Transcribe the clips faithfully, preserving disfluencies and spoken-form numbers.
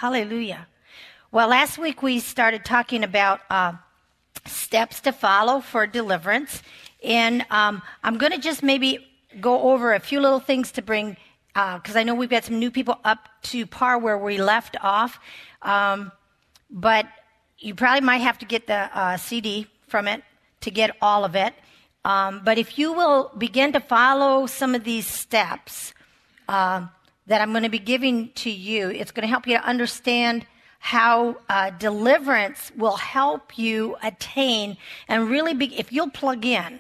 Hallelujah. Well, last week we started talking about uh, steps to follow for deliverance. And um, I'm going to just maybe go over a few little things to bring, because uh, I know we've got some new people up to par where we left off. Um, but you probably might have to get the uh, C D from it to get all of it. Um, but if you will begin to follow some of these steps uh, that I'm going to be giving to you, it's going to help you to understand how uh, deliverance will help you attain and really be, if you'll plug in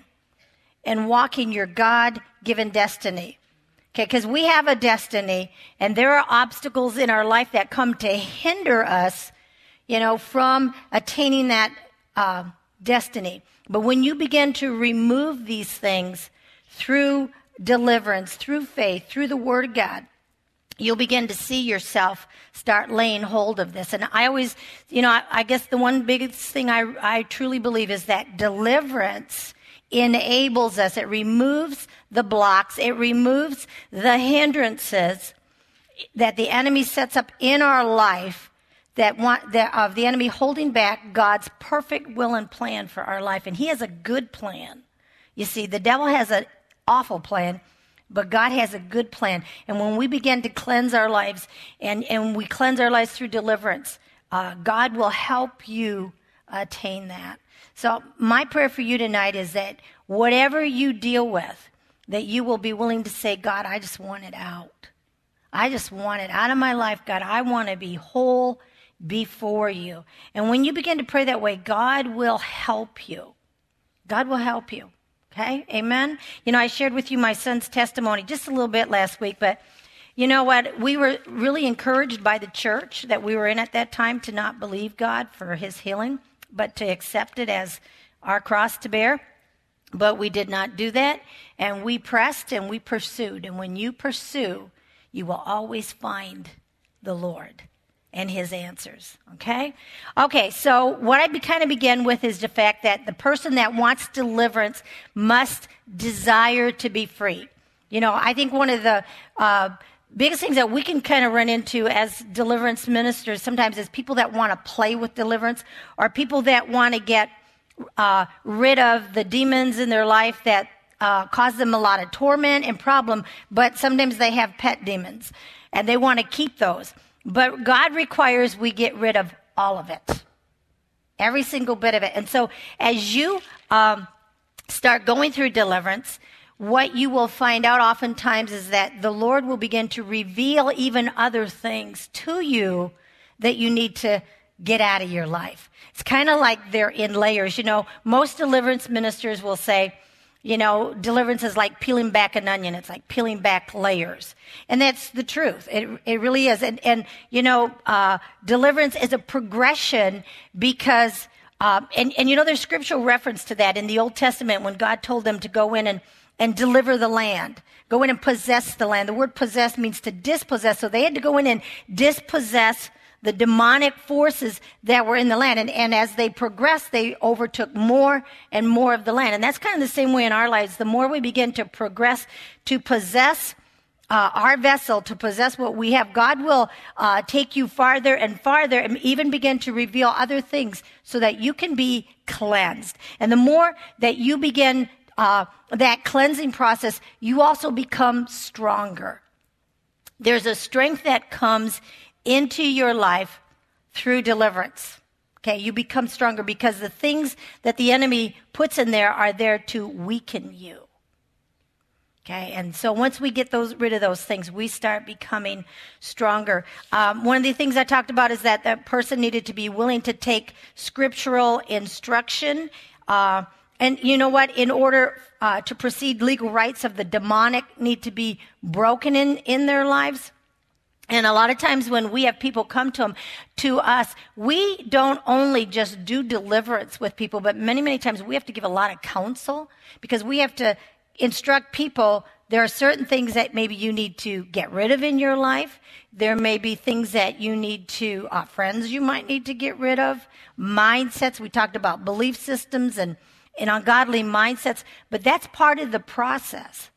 and walk in your God-given destiny. Okay, because we have a destiny, and there are obstacles in our life that come to hinder us, you know, from attaining that uh, destiny. But when you begin to remove these things through deliverance, through faith, through the Word of God, you'll begin to see yourself start laying hold of this. And I always, you know, I, I guess the one biggest thing I, I truly believe is that deliverance enables us. It removes the blocks. It removes the hindrances that the enemy sets up in our life that want that of the enemy holding back God's perfect will and plan for our life. And he has a good plan. You see, the devil has an awful plan, but God has a good plan. And when we begin to cleanse our lives, and, and we cleanse our lives through deliverance, uh, God will help you attain that. So my prayer for you tonight is that whatever you deal with, that you will be willing to say, God, I just want it out. I just want it out of my life. God, I want to be whole before you. And when you begin to pray that way, God will help you. God will help you. Okay, amen? You know, I shared with you my son's testimony just a little bit last week, but you know what? We were really encouraged by the church that we were in at that time to not believe God for his healing, but to accept it as our cross to bear. But we did not do that, and we pressed and we pursued. And when you pursue, you will always find the Lord and his answers, okay? Okay, so what I be, kind of begin with is the fact that the person that wants deliverance must desire to be free. You know, I think one of the uh, biggest things that we can kind of run into as deliverance ministers sometimes is people that want to play with deliverance, or people that want to get uh, rid of the demons in their life that uh, cause them a lot of torment and problem, but sometimes they have pet demons, and they want to keep those. But God requires we get rid of all of it, every single bit of it. And so as you um, start going through deliverance, what you will find out oftentimes is that the Lord will begin to reveal even other things to you that you need to get out of your life. It's kind of like they're in layers. You know, most deliverance ministers will say, you know, deliverance is like peeling back an onion. It's like peeling back layers. And that's the truth. It it really is. And, and you know, uh, deliverance is a progression because, um, and, and you know, there's scriptural reference to that in the Old Testament when God told them to go in and, and deliver the land. Go in and possess the land. The word possess means to dispossess. So they had to go in and dispossess the demonic forces that were in the land. And, and as they progressed, they overtook more and more of the land. And that's kind of the same way in our lives. The more we begin to progress, to possess uh, our vessel, to possess what we have, God will uh, take you farther and farther and even begin to reveal other things so that you can be cleansed. And the more that you begin uh, that cleansing process, you also become stronger. There's a strength that comes into your life through deliverance. Okay, you become stronger because the things that the enemy puts in there are there to weaken you. Okay, and so once we get those rid of those things, we start becoming stronger. Um, one of the things I talked about is that that person needed to be willing to take scriptural instruction. Uh, and you know what? In order uh, to proceed, legal rights of the demonic need to be broken in, in their lives. And a lot of times when we have people come to them, to us, we don't only just do deliverance with people, but many, many times we have to give a lot of counsel because we have to instruct people. There are certain things that maybe you need to get rid of in your life. There may be things that you need to, uh, friends you might need to get rid of, mindsets. We talked about belief systems and, and ungodly mindsets, but that's part of the process.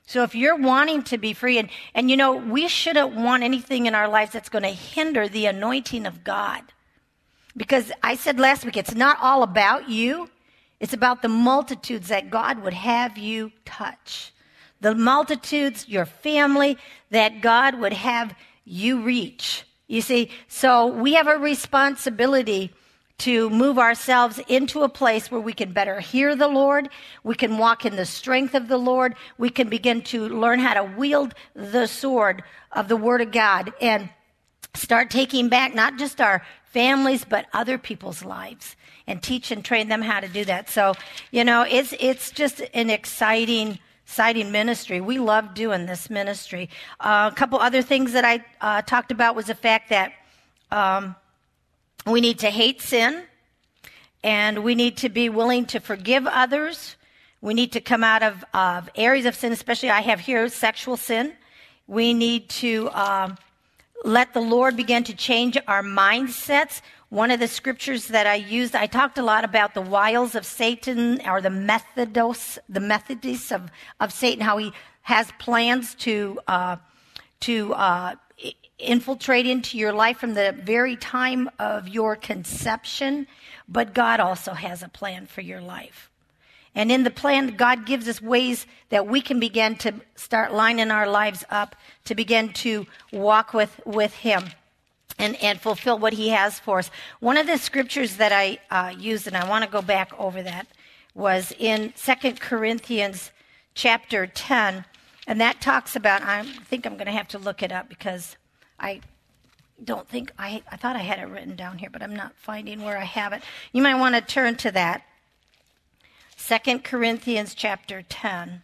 So if you're wanting to be free, and, and you know, we shouldn't want anything in our lives that's going to hinder the anointing of God. Because I said last week, it's not all about you. It's about the multitudes that God would have you touch. The multitudes, your family, that God would have you reach. You see, so we have a responsibility to move ourselves into a place where we can better hear the Lord. We can walk in the strength of the Lord. We can begin to learn how to wield the sword of the Word of God and start taking back not just our families, but other people's lives, and teach and train them how to do that. So, you know, it's it's just an exciting, exciting ministry. We love doing this ministry. Uh, a couple other things that I uh, talked about was the fact that um, we need to hate sin, and we need to be willing to forgive others. We need to come out of, of areas of sin, especially I have here sexual sin. We need to um, let the Lord begin to change our mindsets. One of the scriptures that I used, I talked a lot about the wiles of Satan, or the methodos, the methodists of, of Satan, how he has plans to uh, to uh, infiltrate into your life from the very time of your conception. But God also has a plan for your life. And in the plan, God gives us ways that we can begin to start lining our lives up to begin to walk with, with Him and, and fulfill what He has for us. One of the scriptures that I uh, used, and I want to go back over that, was in Second Corinthians chapter ten. And that talks about, I think I'm going to have to look it up because I don't think, I, I thought I had it written down here, but I'm not finding where I have it. You might want to turn to that. Second Corinthians chapter ten.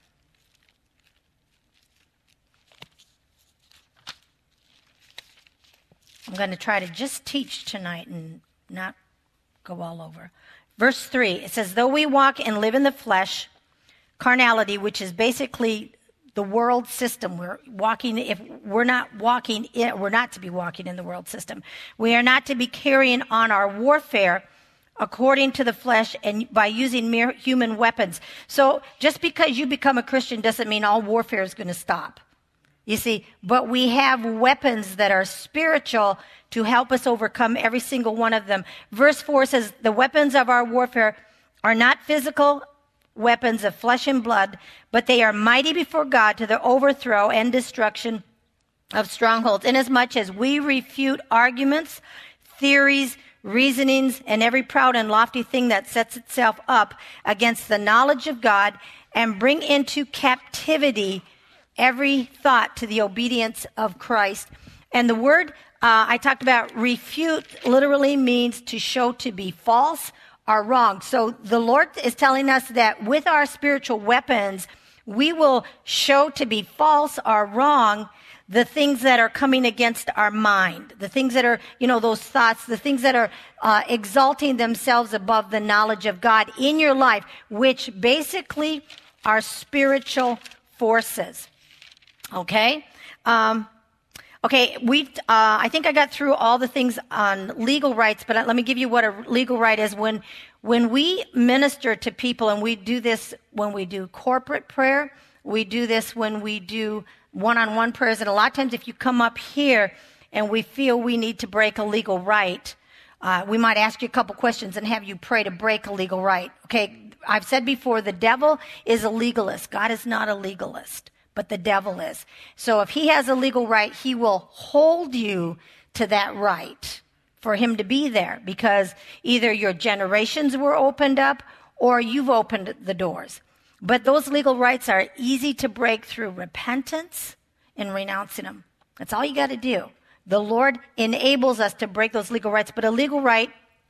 I'm going to try to just teach tonight and not go all over. Verse three, it says, though we walk and live in the flesh, carnality, which is basically the world system. We're walking, if we're not walking in, we're not to be walking in the world system. We are not to be carrying on our warfare according to the flesh and by using mere human weapons. So just because you become a Christian doesn't mean all warfare is going to stop. You see, but we have weapons that are spiritual to help us overcome every single one of them. Verse four says, the weapons of our warfare are not physical weapons of flesh and blood, but they are mighty before God to the overthrow and destruction of strongholds, inasmuch as we refute arguments, theories, reasonings, and every proud and lofty thing that sets itself up against the knowledge of God, and bring into captivity every thought to the obedience of Christ. And the word uh, I talked about, refute, literally means to show to be false or wrong. So the Lord is telling us that with our spiritual weapons, we will show to be false or wrong the things that are coming against our mind, the things that are, you know, those thoughts, the things that are uh, exalting themselves above the knowledge of God in your life, which basically are spiritual forces. Okay? Um, okay, we, uh, I think I got through all the things on legal rights, but let me give you what a legal right is. When, when we minister to people, and we do this when we do corporate prayer, we do this when we do one-on-one prayers, and a lot of times if you come up here and we feel we need to break a legal right, uh, we might ask you a couple questions and have you pray to break a legal right. Okay, I've said before, the devil is a legalist. God is not a legalist, but the devil is. So if he has a legal right, he will hold you to that right for him to be there, because either your generations were opened up or you've opened the doors. But those legal rights are easy to break through repentance and renouncing them. That's all you got to do. The Lord enables us to break those legal rights. But a legal right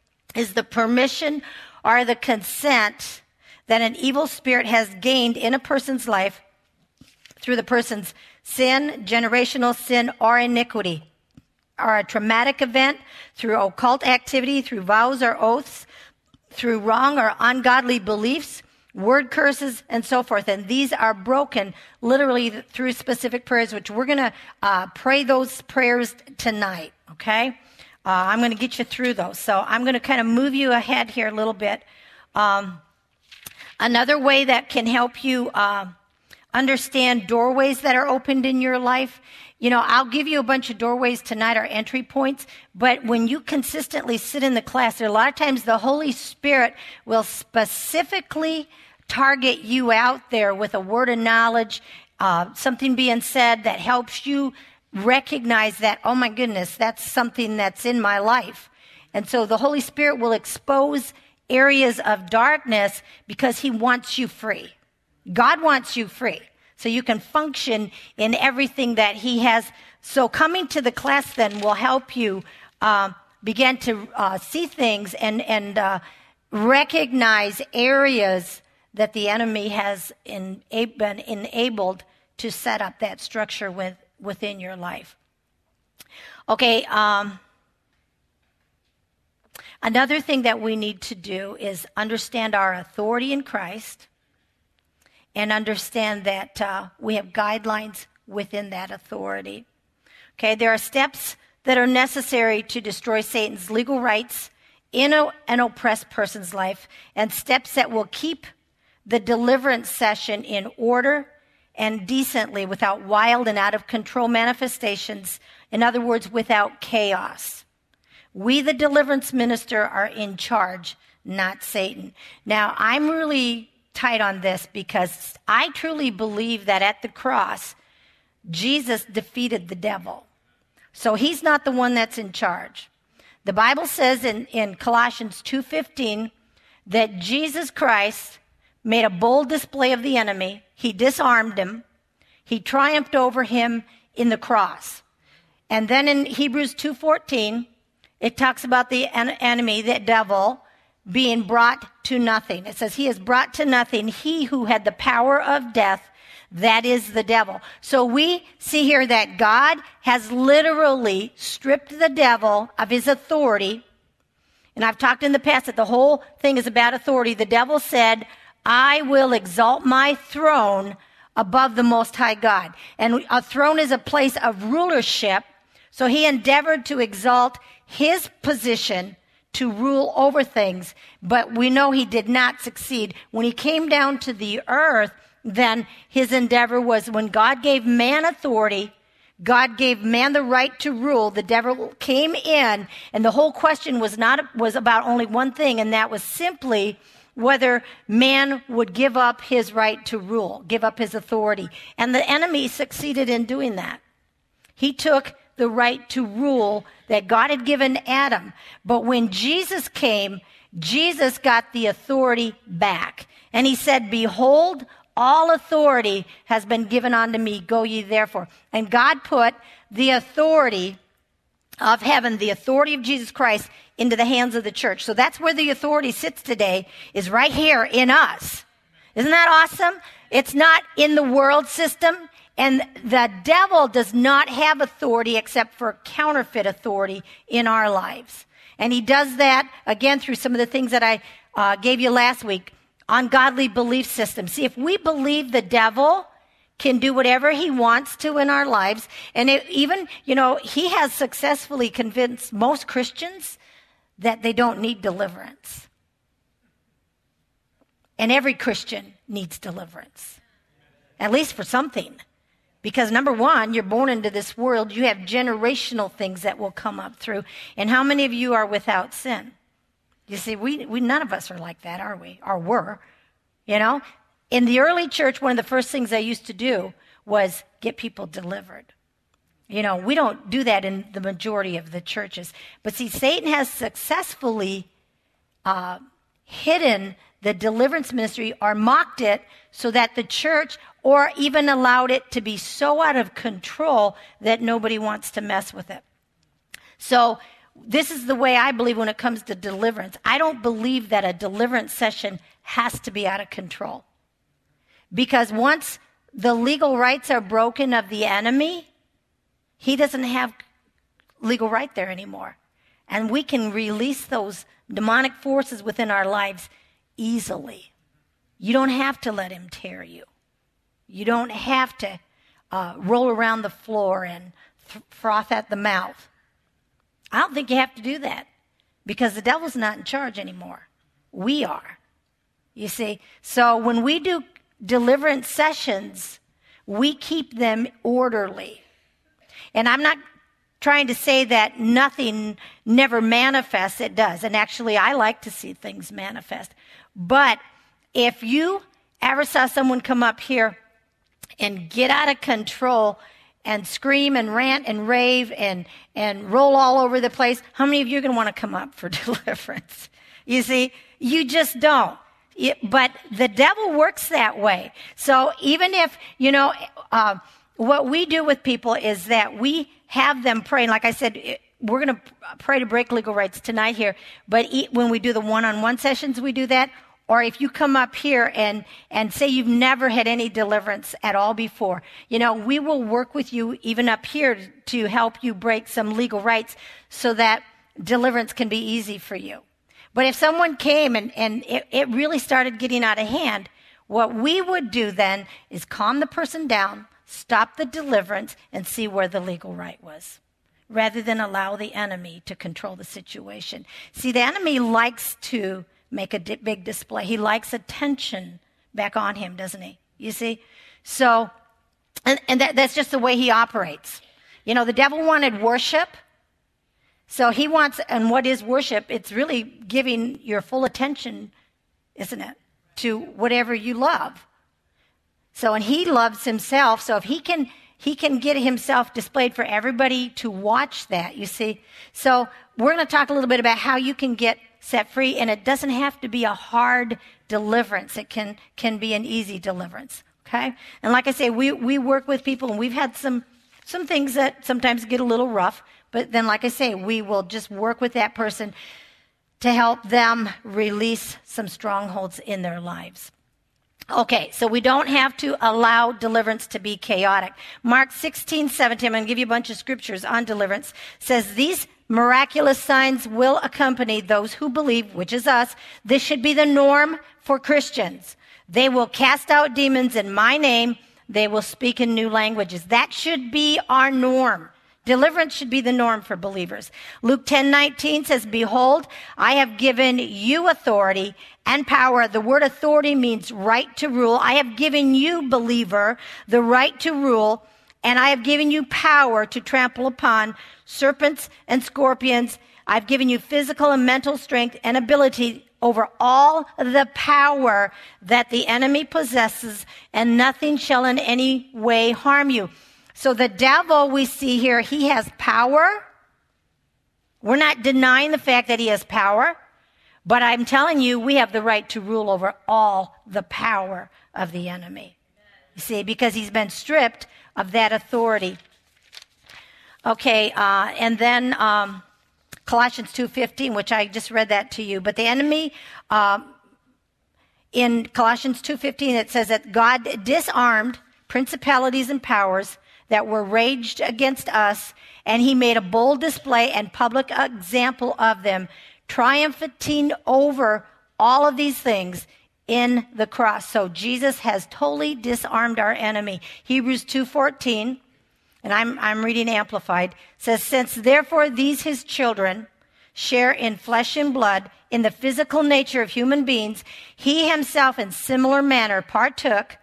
is the permission or the consent that an evil spirit has gained in a person's life through the person's sin, generational sin, or iniquity, or a traumatic event, through occult activity, through vows or oaths, through wrong or ungodly beliefs, word curses, and so forth. And these are broken literally through specific prayers, which we're going to uh, pray those prayers tonight, okay? Uh, I'm going to get you through those. So I'm going to kind of move you ahead here a little bit. Um, another way that can help you uh, understand doorways that are opened in your life. You know, I'll give you a bunch of doorways tonight, our entry points, but when you consistently sit in the class, there are a lot of times the Holy Spirit will specifically target you out there with a word of knowledge, uh, something being said that helps you recognize that, oh my goodness, that's something that's in my life. And so the Holy Spirit will expose areas of darkness because he wants you free. God wants you free so you can function in everything that he has. So coming to the class then will help you uh, begin to uh, see things and, and uh, recognize areas that the enemy has in, been enabled to set up that structure with, within your life. Okay, um, another thing that we need to do is understand our authority in Christ and understand that uh, we have guidelines within that authority. Okay, there are steps that are necessary to destroy Satan's legal rights in a, an oppressed person's life, and steps that will keep the deliverance session in order and decently without wild and out of control manifestations. In other words, without chaos. We, the deliverance minister, are in charge, not Satan. Now, I'm really tight on this because I truly believe that at the cross, Jesus defeated the devil. So he's not the one that's in charge. The Bible says in, in Colossians two fifteen that Jesus Christ made a bold display of the enemy. He disarmed him. He triumphed over him in the cross. And then in Hebrews two fourteen, it talks about the en- enemy, the devil, being brought to nothing. It says he is brought to nothing, he who had the power of death, that is the devil. So we see here that God has literally stripped the devil of his authority. And I've talked in the past that the whole thing is about authority. The devil said, I will exalt my throne above the Most High God. And a throne is a place of rulership. So he endeavored to exalt his position to rule over things, but we know he did not succeed. When he came down to the earth, then his endeavor was when God gave man authority, God gave man the right to rule, the devil came in, and the whole question was not was about only one thing, and that was simply whether man would give up his right to rule, give up his authority. And the enemy succeeded in doing that. He took the right to rule that God had given Adam. But when Jesus came, Jesus got the authority back. And he said, behold, all authority has been given unto me. Go ye therefore. And God put the authority of heaven, the authority of Jesus Christ, into the hands of the church. So that's where the authority sits today, is right here in us. Isn't that awesome? It's not in the world system. And the devil does not have authority except for counterfeit authority in our lives. And he does that, again, through some of the things that I uh, gave you last week, ungodly belief systems. See, if we believe the devil can do whatever he wants to in our lives, and it, even, you know, he has successfully convinced most Christians that they don't need deliverance. And every Christian needs deliverance, at least for something. Because number one, you're born into this world. You have generational things that will come up through. And how many of you are without sin? You see, we, we none of us are like that, are we? Or were, you know? In the early church, one of the first things I used to do was get people delivered. You know, we don't do that in the majority of the churches. But see, Satan has successfully uh, hidden the deliverance ministry or mocked it so that the church, or even allowed it to be so out of control that nobody wants to mess with it. So this is the way I believe when it comes to deliverance. I don't believe that a deliverance session has to be out of control. Because once the legal rights are broken of the enemy, he doesn't have legal right there anymore. And we can release those demonic forces within our lives easily. You don't have to let him tear you. You don't have to uh, roll around the floor and th- froth at the mouth. I don't think you have to do that because the devil's not in charge anymore. We are. You see? So when we do deliverance sessions, We keep them orderly. And I'm not trying to say that nothing never manifests. It does. And actually, I like to see things manifest. But if you ever saw someone come up here and get out of control and scream and rant and rave and, and roll all over the place, how many of you are going to want to come up for deliverance? You see, you just don't. It, but the devil works that way. So even if, you know, uh, what we do with people is that we have them pray. And like I said, it, we're going to pray to break legal rights tonight here. But eat, when we do the one-on-one sessions, we do that. Or if you come up here and, and say you've never had any deliverance at all before, you know, we will work with you even up here to help you break some legal rights so that deliverance can be easy for you. But if someone came and, and it, it really started getting out of hand, what we would do then is calm the person down, stop the deliverance, and see where the legal right was, rather than allow the enemy to control the situation. See, the enemy likes to make a di- big display. He likes attention back on him, doesn't he? You see? So, and, and that, that's just the way he operates. You know, the devil wanted worship. So he wants, and what is worship? It's really giving your full attention, isn't it, to whatever you love. So, and he loves himself. So if he can, he can get himself displayed for everybody to watch that, you see. So we're going to talk a little bit about how you can get set free, and it doesn't have to be a hard deliverance. It can, can be an easy deliverance, okay? And like I say, we, we work with people, and we've had some, some things that sometimes get a little rough, but then, like I say, we will just work with that person to help them release some strongholds in their lives. Okay, so we don't have to allow deliverance to be chaotic. Mark sixteen, seventeen, I'm going to give you a bunch of scriptures on deliverance, says these miraculous signs will accompany those who believe, which is us. This should be the norm for Christians. They will cast out demons in my name. They will speak in new languages. That should be our norm. Deliverance should be the norm for believers. Luke ten nineteen says, behold, I have given you authority and power. The word authority means right to rule. I have given you, believer, the right to rule, and I have given you power to trample upon serpents and scorpions. I've given you physical and mental strength and ability over all the power that the enemy possesses, and nothing shall in any way harm you. So the devil we see here, he has power. We're not denying the fact that he has power, but I'm telling you, we have the right to rule over all the power of the enemy. You see, because he's been stripped of that authority. Okay, uh, and then um, Colossians two fifteen, which I just read that to you. But the enemy, um, in Colossians two fifteen, it says that God disarmed principalities and powers that were raged against us, and he made a bold display and public example of them, triumphing over all of these things in the cross. So Jesus has totally disarmed our enemy. Hebrews two fourteen, and I'm, I'm reading Amplified, says, since therefore these his children share in flesh and blood, in the physical nature of human beings, he himself in similar manner partook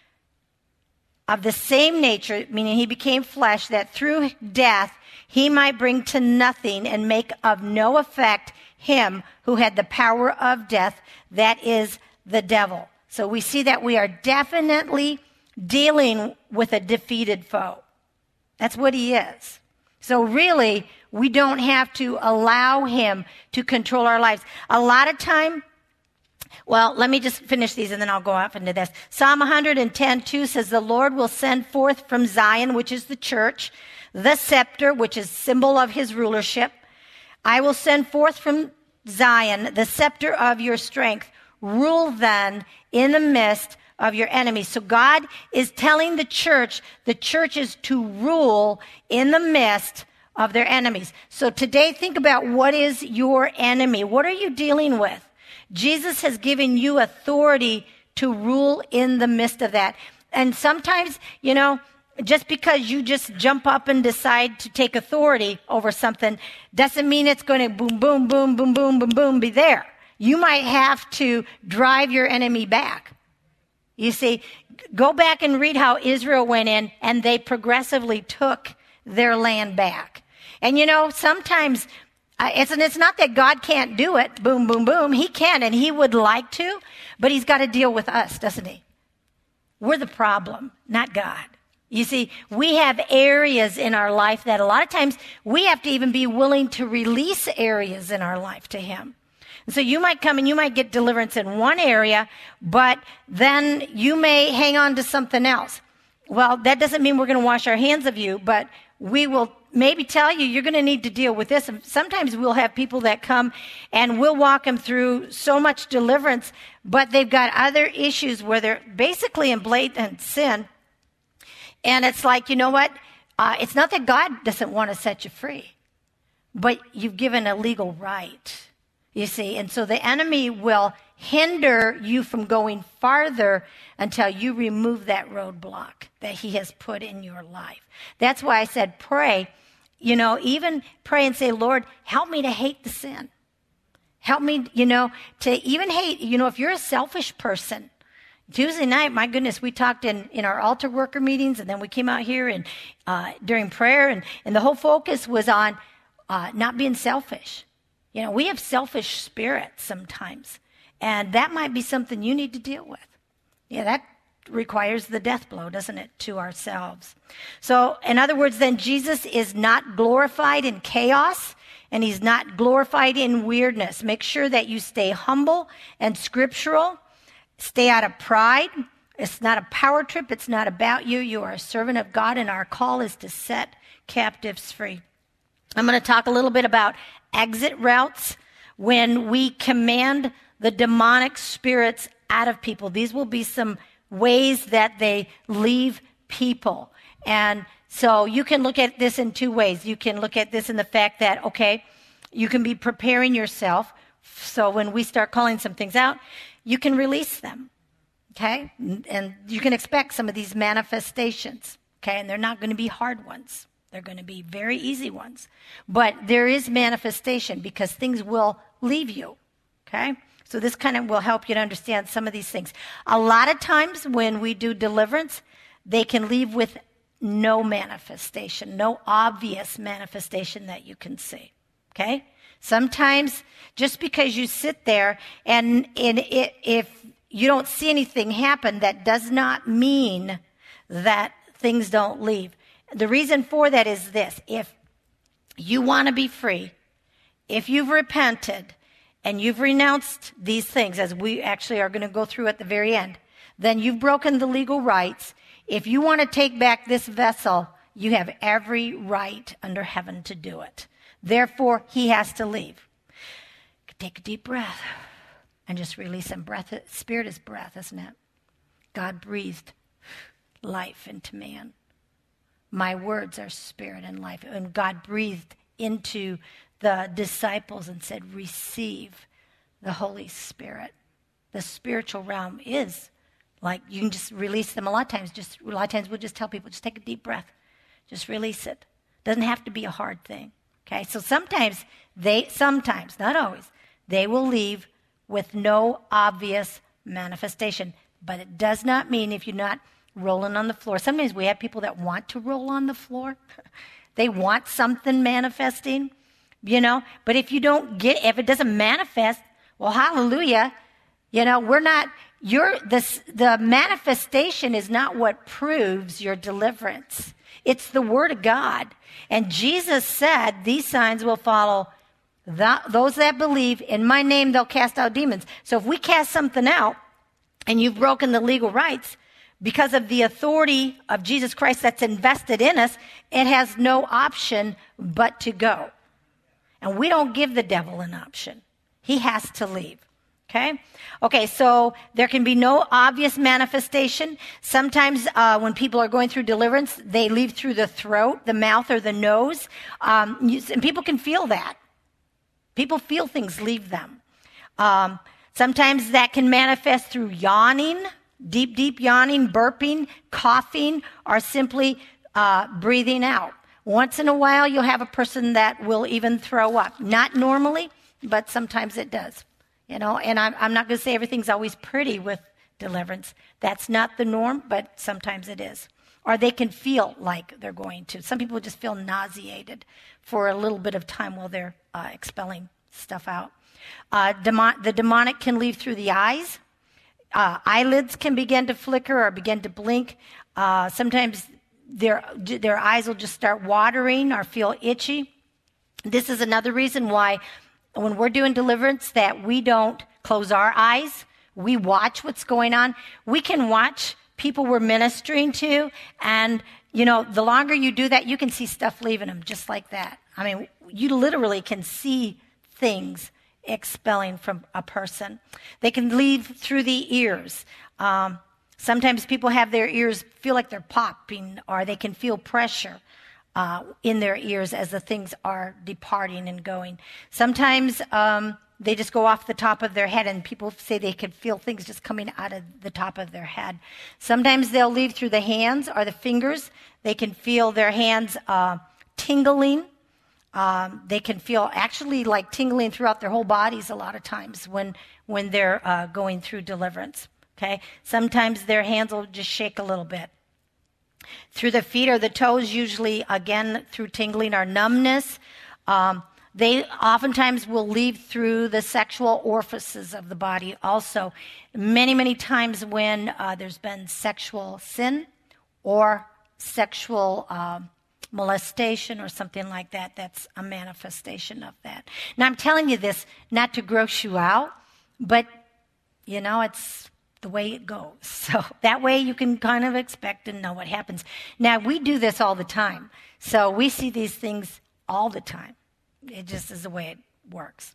of the same nature, meaning he became flesh, that through death he might bring to nothing and make of no effect him who had the power of death, that is the devil. So we see that we are definitely dealing with a defeated foe. That's what he is. So really, we don't have to allow him to control our lives. A lot of time, well, let me just finish these and then I'll go off into this. Psalm one ten, two says, the Lord will send forth from Zion, which is the church, the scepter, which is symbol of his rulership. I will send forth from Zion the scepter of your strength. Rule then in the midst of your enemies. So God is telling the church, the church is to rule in the midst of their enemies. So today, think about what is your enemy? What are you dealing with? Jesus has given you authority to rule in the midst of that. And sometimes, you know, just because you just jump up and decide to take authority over something doesn't mean it's going to boom, boom, boom, boom, boom, boom, boom, be there. You might have to drive your enemy back. You see, go back and read how Israel went in and they progressively took their land back. And you know, sometimes uh, it's, and it's not that God can't do it. Boom, boom, boom. He can, and he would like to, but he's got to deal with us, doesn't he? We're the problem, not God. You see, we have areas in our life that a lot of times we have to even be willing to release areas in our life to him. And so you might come and you might get deliverance in one area, but then you may hang on to something else. Well, that doesn't mean we're going to wash our hands of you, but we will maybe tell you you're going to need to deal with this. And sometimes we'll have people that come and we'll walk them through so much deliverance, but they've got other issues where they're basically in blatant sin. And it's like, you know what? Uh, it's not that God doesn't want to set you free, but you've given a legal right. You see, and so the enemy will hinder you from going farther until you remove that roadblock that he has put in your life. That's why I said pray. You know, even pray and say, Lord, help me to hate the sin. Help me, you know, to even hate, you know, if you're a selfish person. Tuesday night, my goodness, we talked in, in our altar worker meetings, and then we came out here and uh, during prayer, and, and the whole focus was on uh, not being selfish. You know, we have selfish spirits sometimes, and that might be something you need to deal with. Yeah, that requires the death blow, doesn't it, to ourselves. So, in other words, then Jesus is not glorified in chaos, and he's not glorified in weirdness. Make sure that you stay humble and scriptural. Stay out of pride. It's not a power trip. It's not about you. You are a servant of God, and our call is to set captives free. I'm going to talk a little bit about exit routes when we command the demonic spirits out of people. These will be some ways that they leave people. And so you can look at this in two ways. You can look at this in the fact that, okay, you can be preparing yourself. So when we start calling some things out, you can release them. Okay? And you can expect some of these manifestations. Okay? And they're not going to be hard ones. They're going to be very easy ones. But there is manifestation because things will leave you. Okay? So this kind of will help you to understand some of these things. A lot of times when we do deliverance, they can leave with no manifestation, no obvious manifestation that you can see. Okay? Sometimes just because you sit there and in it, if you don't see anything happen, that does not mean that things don't leave. The reason for that is this. If you want to be free, if you've repented and you've renounced these things, as we actually are going to go through at the very end, then you've broken the legal rights. If you want to take back this vessel, you have every right under heaven to do it. Therefore, he has to leave. Take a deep breath and just release him. Breath, spirit is breath, isn't it? God breathed life into man. My words are spirit and life. And God breathed into the disciples and said, receive the Holy Spirit. The spiritual realm is like, you can just release them a lot of times. Just a lot of times we'll just tell people, just take a deep breath. Just release it. Doesn't have to be a hard thing. Okay, so sometimes they, sometimes, not always, they will leave with no obvious manifestation. But it does not mean if you're not rolling on the floor. Sometimes we have people that want to roll on the floor. They want something manifesting, you know. But if you don't get, if it doesn't manifest, well, hallelujah. You know, we're not, you're, this, the manifestation is not what proves your deliverance. It's the word of God. And Jesus said, these signs will follow the, those that believe. In my name, they'll cast out demons. So if we cast something out and you've broken the legal rights, because of the authority of Jesus Christ that's invested in us, it has no option but to go. And we don't give the devil an option. He has to leave. Okay? Okay, so there can be no obvious manifestation. Sometimes uh, when people are going through deliverance, they leave through the throat, the mouth, or the nose. Um, you, and people can feel that. People feel things leave them. Um, sometimes that can manifest through yawning, deep, deep yawning, burping, coughing, or simply uh, breathing out. Once in a while, you'll have a person that will even throw up. Not normally, but sometimes it does. You know, and I'm, I'm not going to say everything's always pretty with deliverance. That's not the norm, but sometimes it is. Or they can feel like they're going to. Some people just feel nauseated for a little bit of time while they're uh, expelling stuff out. Uh, demon- the demonic can leave through the eyes. Uh, eyelids can begin to flicker or begin to blink. Uh, sometimes their their eyes will just start watering or feel itchy. This is another reason why when we're doing deliverance that we don't close our eyes. We watch what's going on. We can watch people we're ministering to, and, you know, the longer you do that, you can see stuff leaving them just like that. I mean, you literally can see things expelling from a person. They can leave through the ears. Um, sometimes people have their ears feel like they're popping, or they can feel pressure uh, in their ears as the things are departing and going. Sometimes um, they just go off the top of their head, and people say they can feel things just coming out of the top of their head. Sometimes they'll leave through the hands or the fingers. They can feel their hands uh, tingling. Um, they can feel actually like tingling throughout their whole bodies a lot of times when when they're uh, going through deliverance. Okay, sometimes their hands will just shake a little bit. Through the feet or the toes, usually again through tingling or numbness. Um, they oftentimes will leave through the sexual orifices of the body also. Many, many times when uh, there's been sexual sin or sexual um, molestation or something like that, that's a manifestation of that. Now, I'm telling you this not to gross you out, but, you know, it's the way it goes. So that way you can kind of expect and know what happens. Now, we do this all the time. So we see these things all the time. It just is the way it works.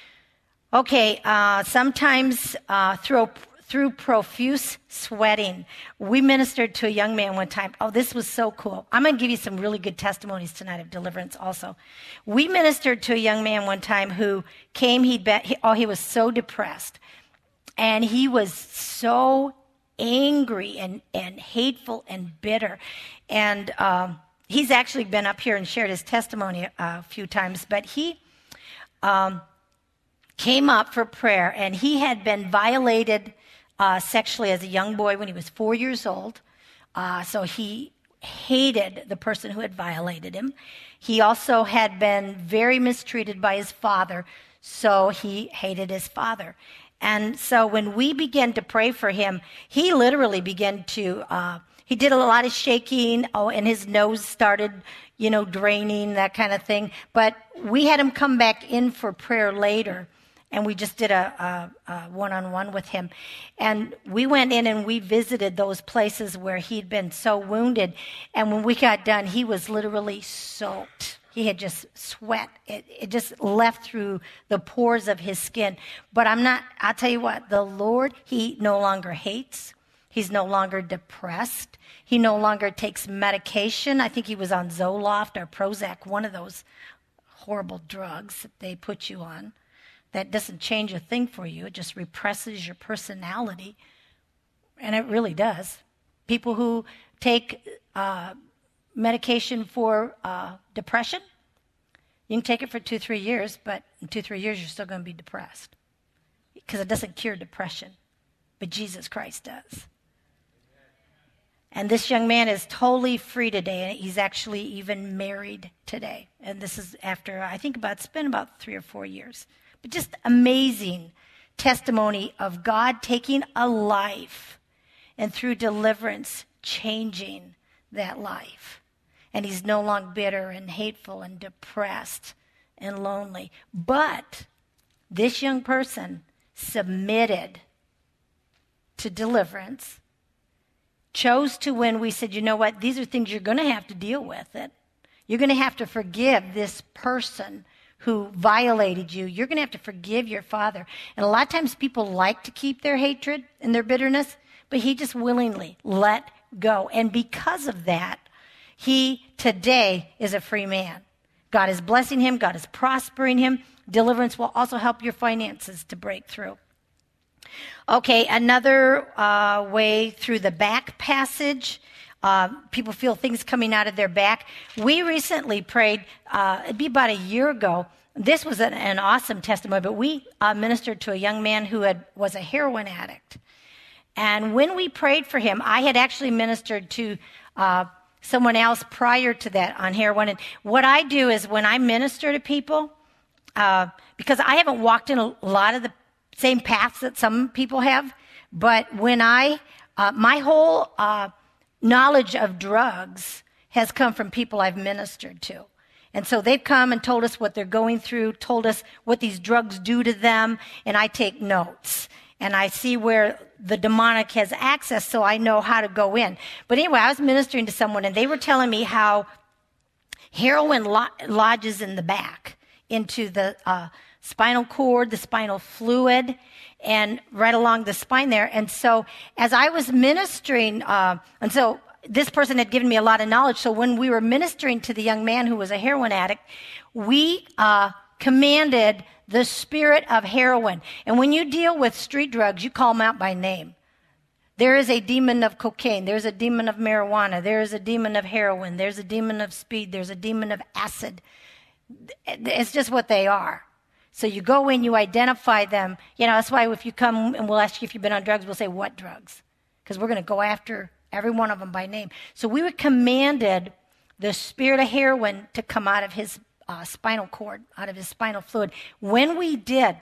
Okay, uh, sometimes uh, through, through profuse sweating. We ministered to a young man one time. Oh, this was so cool. I'm going to give you some really good testimonies tonight of deliverance also. We ministered to a young man one time who came, he'd been, he, oh, he was so depressed. And he was so angry and, and hateful and bitter. And um, he's actually been up here and shared his testimony a few times. But he um, came up for prayer, and he had been violated uh, sexually as a young boy when he was four years old. Uh, so he hated the person who had violated him. He also had been very mistreated by his father, so he hated his father. And so when we began to pray for him, he literally began to, uh, he did a lot of shaking, oh, and his nose started, you know, draining, that kind of thing. But we had him come back in for prayer later, and we just did a, a, a one-on-one with him. And we went in and we visited those places where he'd been so wounded. And when we got done, he was literally soaked. He had just sweat. It, it just left through the pores of his skin. But I'm not, I'll tell you what, the Lord, he no longer hates. He's no longer depressed. He no longer takes medication. I think he was on Zoloft or Prozac, one of those horrible drugs that they put you on. That doesn't change a thing for you. It just represses your personality. And it really does. People who take uh, medication for uh, depression, you can take it for two, three years, but in two, three years, you're still going to be depressed because it doesn't cure depression, but Jesus Christ does. And this young man is totally free today, and he's actually even married today. And this is after, I think about, it's been about three or four years. But just amazing testimony of God taking a life and through deliverance changing that life. And he's no longer bitter and hateful and depressed and lonely. But this young person submitted to deliverance, chose to when we said, you know what, these are things you're going to have to deal with. It. You're going to have to forgive this person who violated you. You're going to have to forgive your father. And a lot of times people like to keep their hatred and their bitterness, but he just willingly let go. And because of that, he today is a free man. God is blessing him. God is prospering him. Deliverance will also help your finances to break through. Okay, another uh, way through the back passage. Uh, people feel things coming out of their back. We recently prayed, uh, it'd be about a year ago. This was an, an awesome testimony, but we uh, ministered to a young man who had was a heroin addict. And when we prayed for him, I had actually ministered to uh, someone else prior to that on heroin. And what I do is when I minister to people, uh, because I haven't walked in a lot of the same paths that some people have, but when I, uh, my whole uh, knowledge of drugs has come from people I've ministered to. And so they've come and told us what they're going through, told us what these drugs do to them, and I take notes. And I see where the demonic has access, so I know how to go in. But anyway, I was ministering to someone, and they were telling me how heroin lo- lodges in the back into the uh, spinal cord, the spinal fluid, and right along the spine there. And so as I was ministering, uh, and so this person had given me a lot of knowledge. So when we were ministering to the young man who was a heroin addict, we uh, commanded the spirit of heroin. And when you deal with street drugs, you call them out by name. There is a demon of cocaine. There's a demon of marijuana. There is a demon of heroin. There's a demon of speed. There's a demon of acid. It's just what they are. So you go in, you identify them. You know, that's why if you come and we'll ask you if you've been on drugs, we'll say, what drugs? Because we're going to go after every one of them by name. So we were commanded the spirit of heroin to come out of his uh, spinal cord, out of his spinal fluid. When we did,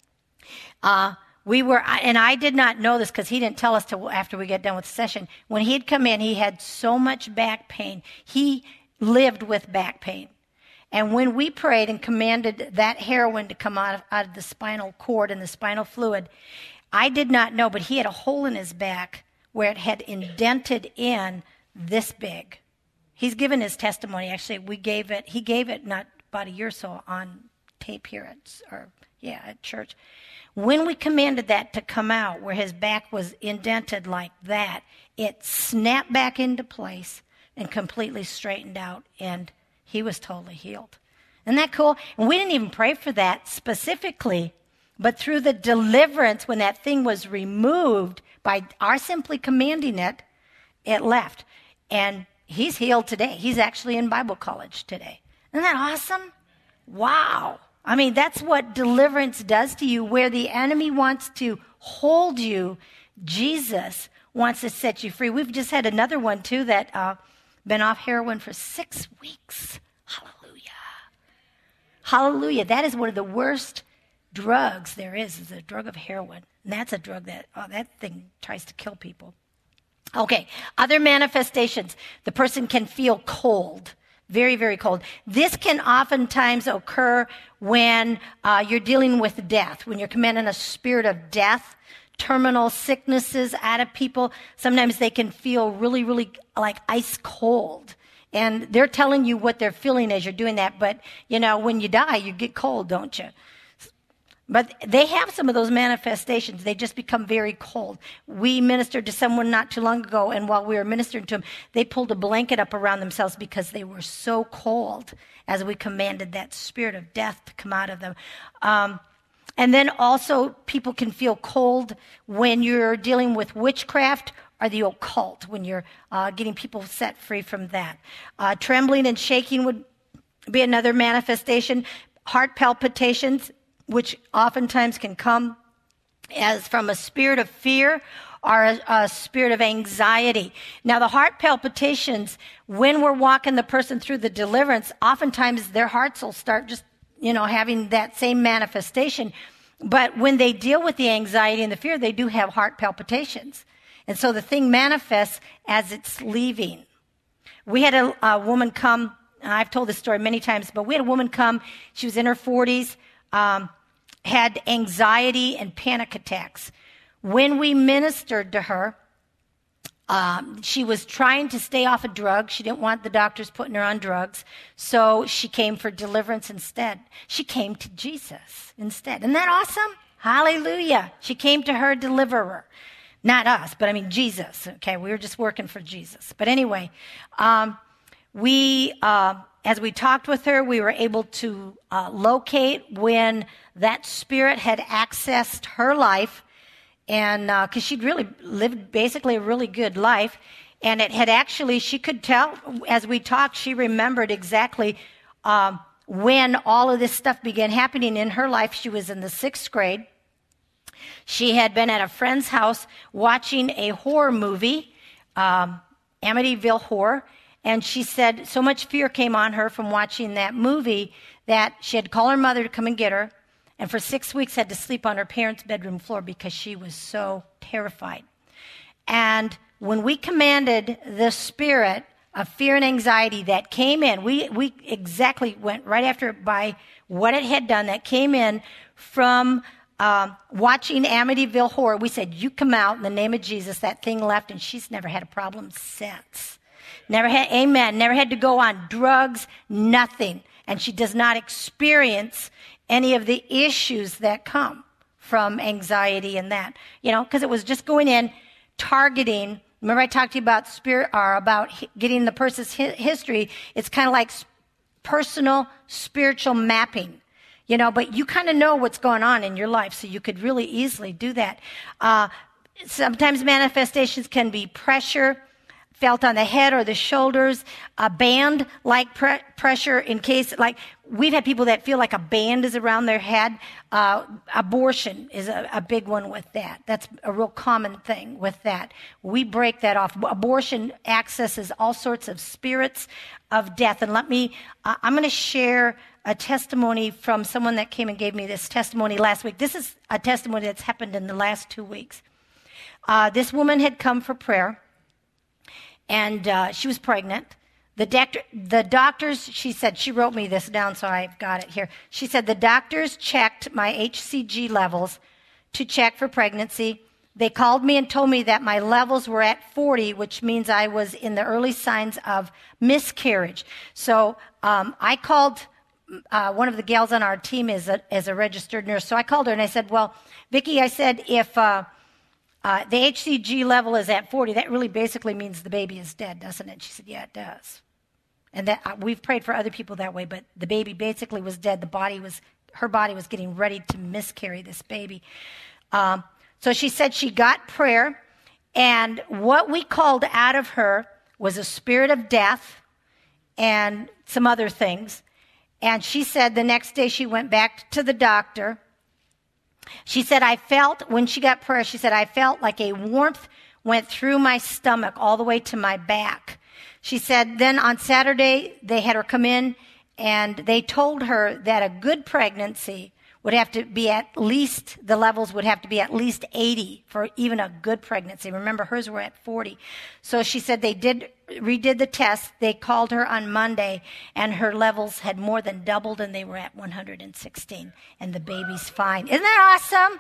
uh, we were, and I did not know this because he didn't tell us till after we get done with the session. When he'd come in, he had so much back pain. He lived with back pain. And when we prayed and commanded that heroin to come out of, out of the spinal cord and the spinal fluid, I did not know, but he had a hole in his back where it had indented in this big. He's given his testimony. Actually, we gave it, he gave it not about a year or so on tape here at, or yeah, at church. When we commanded that to come out, where his back was indented like that, it snapped back into place and completely straightened out, and he was totally healed. Isn't that cool? And we didn't even pray for that specifically, but through the deliverance, when that thing was removed, by our simply commanding it, it left. And he's healed today. He's actually in Bible college today. Isn't that awesome? Wow. I mean, that's what deliverance does to you. Where the enemy wants to hold you, Jesus wants to set you free. We've just had another one, too, that uh, been off heroin for six weeks. Hallelujah. Hallelujah. That is one of the worst drugs there is, is the drug of heroin. And that's a drug that, oh, that thing tries to kill people. Okay, other manifestations. The person can feel cold, very, very cold. This can oftentimes occur when uh, you're dealing with death, when you're commanding a spirit of death, terminal sicknesses out of people. Sometimes they can feel really, really like ice cold. And they're telling you what they're feeling as you're doing that. But, you know, when you die, you get cold, don't you? But they have some of those manifestations. They just become very cold. We ministered to someone not too long ago, and while we were ministering to them, they pulled a blanket up around themselves because they were so cold as we commanded that spirit of death to come out of them. Um, and then also people can feel cold when you're dealing with witchcraft or the occult, when you're uh, getting people set free from that. Uh, trembling and shaking would be another manifestation. Heart palpitations, which oftentimes can come as from a spirit of fear or a, a spirit of anxiety. Now, the heart palpitations, when we're walking the person through the deliverance, oftentimes their hearts will start just, you know, having that same manifestation. But when they deal with the anxiety and the fear, they do have heart palpitations. And so the thing manifests as it's leaving. We had a, a woman come, I've told this story many times, but we had a woman come, she was in her forties, Um, had anxiety and panic attacks. When we ministered to her, um, she was trying to stay off of drugs. She didn't want the doctors putting her on drugs. So she came for deliverance instead. She came to Jesus instead. Isn't that awesome? Hallelujah. She came to her deliverer. Not us, but I mean Jesus. Okay, we were just working for Jesus. But anyway, um, we... Uh, As we talked with her, we were able to uh, locate when that spirit had accessed her life, and because uh, she'd really lived basically a really good life, and it had actually, she could tell, as we talked, she remembered exactly um, when all of this stuff began happening in her life. She was in the sixth grade, She had been at a friend's house watching a horror movie, um, Amityville Horror, and she said so much fear came on her from watching that movie that she had to call her mother to come and get her, and for six weeks had to sleep on her parents' bedroom floor because she was so terrified. And when we commanded the spirit of fear and anxiety that came in, we, we exactly went right after it by what it had done that came in from um, watching Amityville Horror. We said, you come out in the name of Jesus. That thing left, and she's never had a problem since. Never had, amen, never had to go on drugs, nothing. And she does not experience any of the issues that come from anxiety and that, you know, because it was just going in, targeting. Remember I talked to you about spirit, or about getting the person's hi- history. It's kind of like personal spiritual mapping, you know, but you kind of know what's going on in your life, so you could really easily do that. Uh, sometimes manifestations can be pressure felt on the head or the shoulders, a band like pre- pressure in case, like we've had people that feel like a band is around their head. Uh, abortion is a, a big one with that. That's a real common thing with that. We break that off. Abortion accesses all sorts of spirits of death. And let me, uh, I'm going to share a testimony from someone that came and gave me this testimony last week. This is a testimony that's happened in the last two weeks. Uh, this woman had come for prayer. And uh, she was pregnant. The, doctor, the doctors, she said, she wrote me this down, so I've got it here. She said, the doctors checked my H C G levels to check for pregnancy. They called me and told me that my levels were at forty, which means I was in the early signs of miscarriage. So um, I called uh, one of the gals on our team as a, as a registered nurse. So I called her and I said, well, Vicki, I said, if... Uh, Uh, the H C G level is at forty. That really basically means the baby is dead, doesn't it? She said, yeah, it does. And that uh, we've prayed for other people that way, but the baby basically was dead. The body was, her body was getting ready to miscarry this baby. Um, so she said she got prayer, and what we called out of her was a spirit of death and some other things. And she said the next day she went back to the doctor. She said, I felt, when she got prayer, she said, I felt like a warmth went through my stomach all the way to my back. She said, then on Saturday, they had her come in, and they told her that a good pregnancy would have to be at least, the levels would have to be at least eighty for even a good pregnancy. Remember, hers were at forty. So she said they did, redid the test. They called her on Monday, and her levels had more than doubled, and they were at one hundred sixteen, and the baby's fine. Isn't that awesome?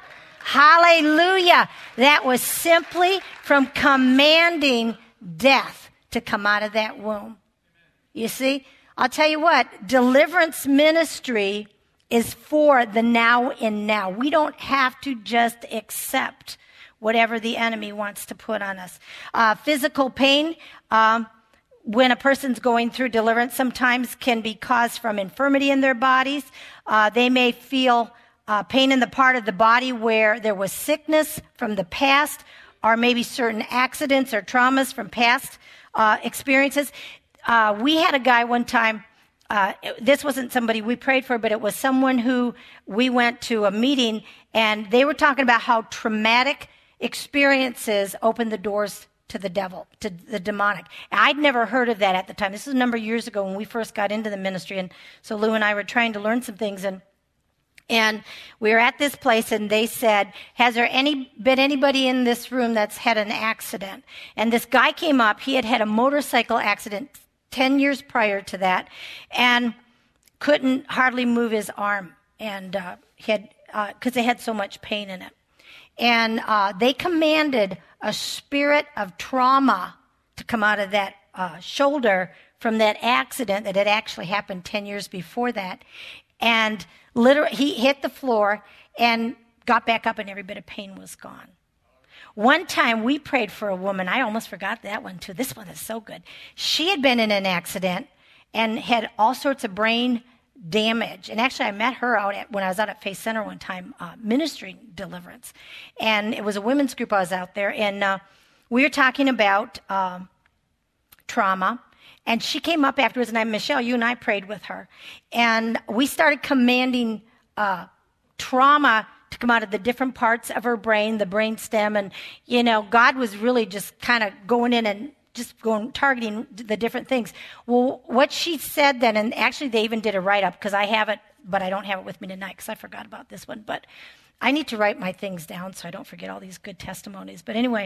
Hallelujah. That was simply from commanding death to come out of that womb. You see, I'll tell you what, deliverance ministry is for the now and now. We don't have to just accept whatever the enemy wants to put on us. Uh, physical pain, um, when a person's going through deliverance, sometimes can be caused from infirmity in their bodies. Uh, they may feel uh, pain in the part of the body where there was sickness from the past, or maybe certain accidents or traumas from past uh, experiences. Uh, we had a guy one time. Uh, this wasn't somebody we prayed for, but it was someone who we went to a meeting, and they were talking about how traumatic experiences open the doors to the devil, to the demonic. I'd never heard of that at the time. This is a number of years ago when we first got into the ministry, and so Lou and I were trying to learn some things, and and we were at this place, and they said, has there any been anybody in this room that's had an accident? And this guy came up. He had had a motorcycle accident ten years prior to that, and couldn't hardly move his arm, and uh, he had because uh, they had so much pain in it. And uh, they commanded a spirit of trauma to come out of that uh, shoulder from that accident that had actually happened ten years before that. And literally, he hit the floor and got back up, and every bit of pain was gone. One time we prayed for a woman. I almost forgot that one too. This one is so good. She had been in an accident and had all sorts of brain damage. And actually I met her out at, when I was out at Faith Center one time, uh, ministering deliverance. And it was a women's group I was out there. And uh, we were talking about uh, trauma. And she came up afterwards, and I, Michelle, you and I prayed with her. And we started commanding uh, trauma to come out of the different parts of her brain, the brain stem. And, you know, God was really just kind of going in and just going, targeting the different things. Well, what she said then, and actually they even did a write-up, because I have it, but I don't have it with me tonight because I forgot about this one. But I need to write my things down so I don't forget all these good testimonies. But anyway,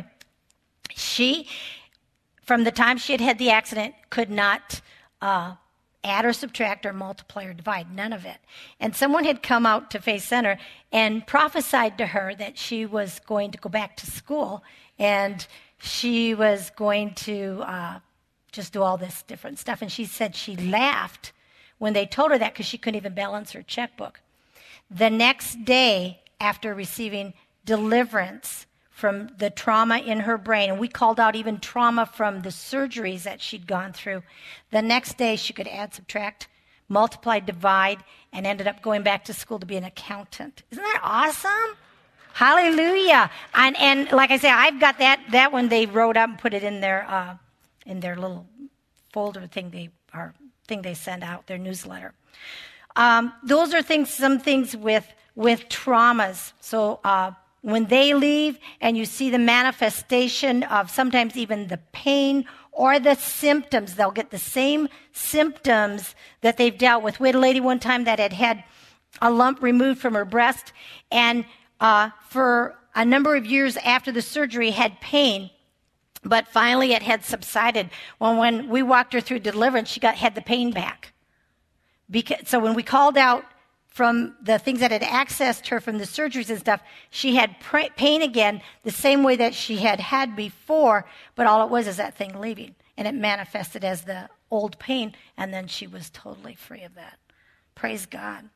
she, from the time she had had the accident, could not uh, add or subtract or multiply or divide, none of it. And someone had come out to Faith Center and prophesied to her that she was going to go back to school and she was going to uh, just do all this different stuff. And she said she laughed when they told her that because she couldn't even balance her checkbook. The next day, after receiving deliverance from the trauma in her brain, and we called out even trauma from the surgeries that she'd gone through, the next day she could add, subtract, multiply, divide, and ended up going back to school to be an accountant. Isn't that awesome? Hallelujah. And, and like I say, I've got that that one they wrote up and put it in their uh, in their little folder thing they or thing they send out, their newsletter. Um, those are things, some things with with traumas. So uh, when they leave and you see the manifestation of sometimes even the pain or the symptoms, they'll get the same symptoms that they've dealt with. We had a lady one time that had had a lump removed from her breast, and uh, for a number of years after the surgery had pain, but finally it had subsided. Well, when we walked her through deliverance, she got had the pain back. Because, so when we called out from the things that had accessed her from the surgeries and stuff, she had pr- pain again the same way that she had had before, but all it was is that thing leaving. And it manifested as the old pain, and then she was totally free of that. Praise God.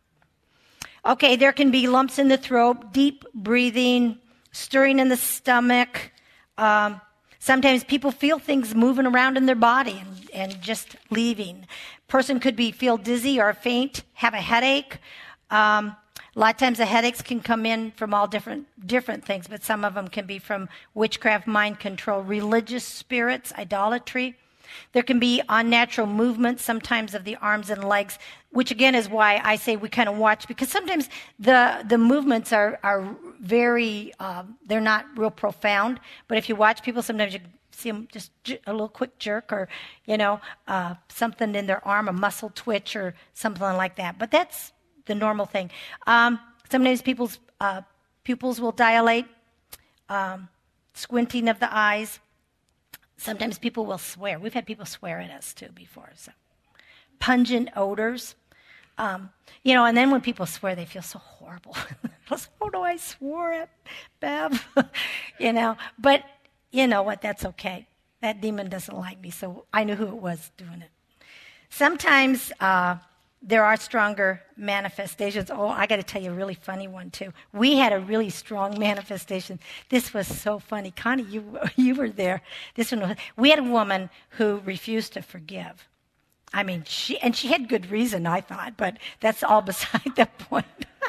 Okay, there can be lumps in the throat, deep breathing, stirring in the stomach. Um, sometimes people feel things moving around in their body and, and just leaving. Person could be feel dizzy or faint, have a headache. Um, a lot of times the headaches can come in from all different different things, but some of them can be from witchcraft, mind control, religious spirits, idolatry. There can be unnatural movements sometimes of the arms and legs, which again is why I say we kind of watch, because sometimes the the movements are are very, um, they're not real profound, but if you watch people, sometimes you see them just a little quick jerk or, you know, uh, something in their arm, a muscle twitch or something like that. But that's the normal thing. Um, sometimes people's uh, pupils will dilate, um, squinting of the eyes. Sometimes people will swear. We've had people swear at us, too, before. So, pungent odors. Um, you know, and then when people swear, they feel so horrible. Oh, no, I swore at Bev. You know, but you know what? That's okay. That demon doesn't like me, so I knew who it was doing it. Sometimes uh, there are stronger manifestations. Oh, I got to tell you a really funny one, too. We had a really strong manifestation. This was so funny. Connie, you you were there. This one was, we had a woman who refused to forgive. I mean, she and she had good reason, I thought, but that's all beside the point.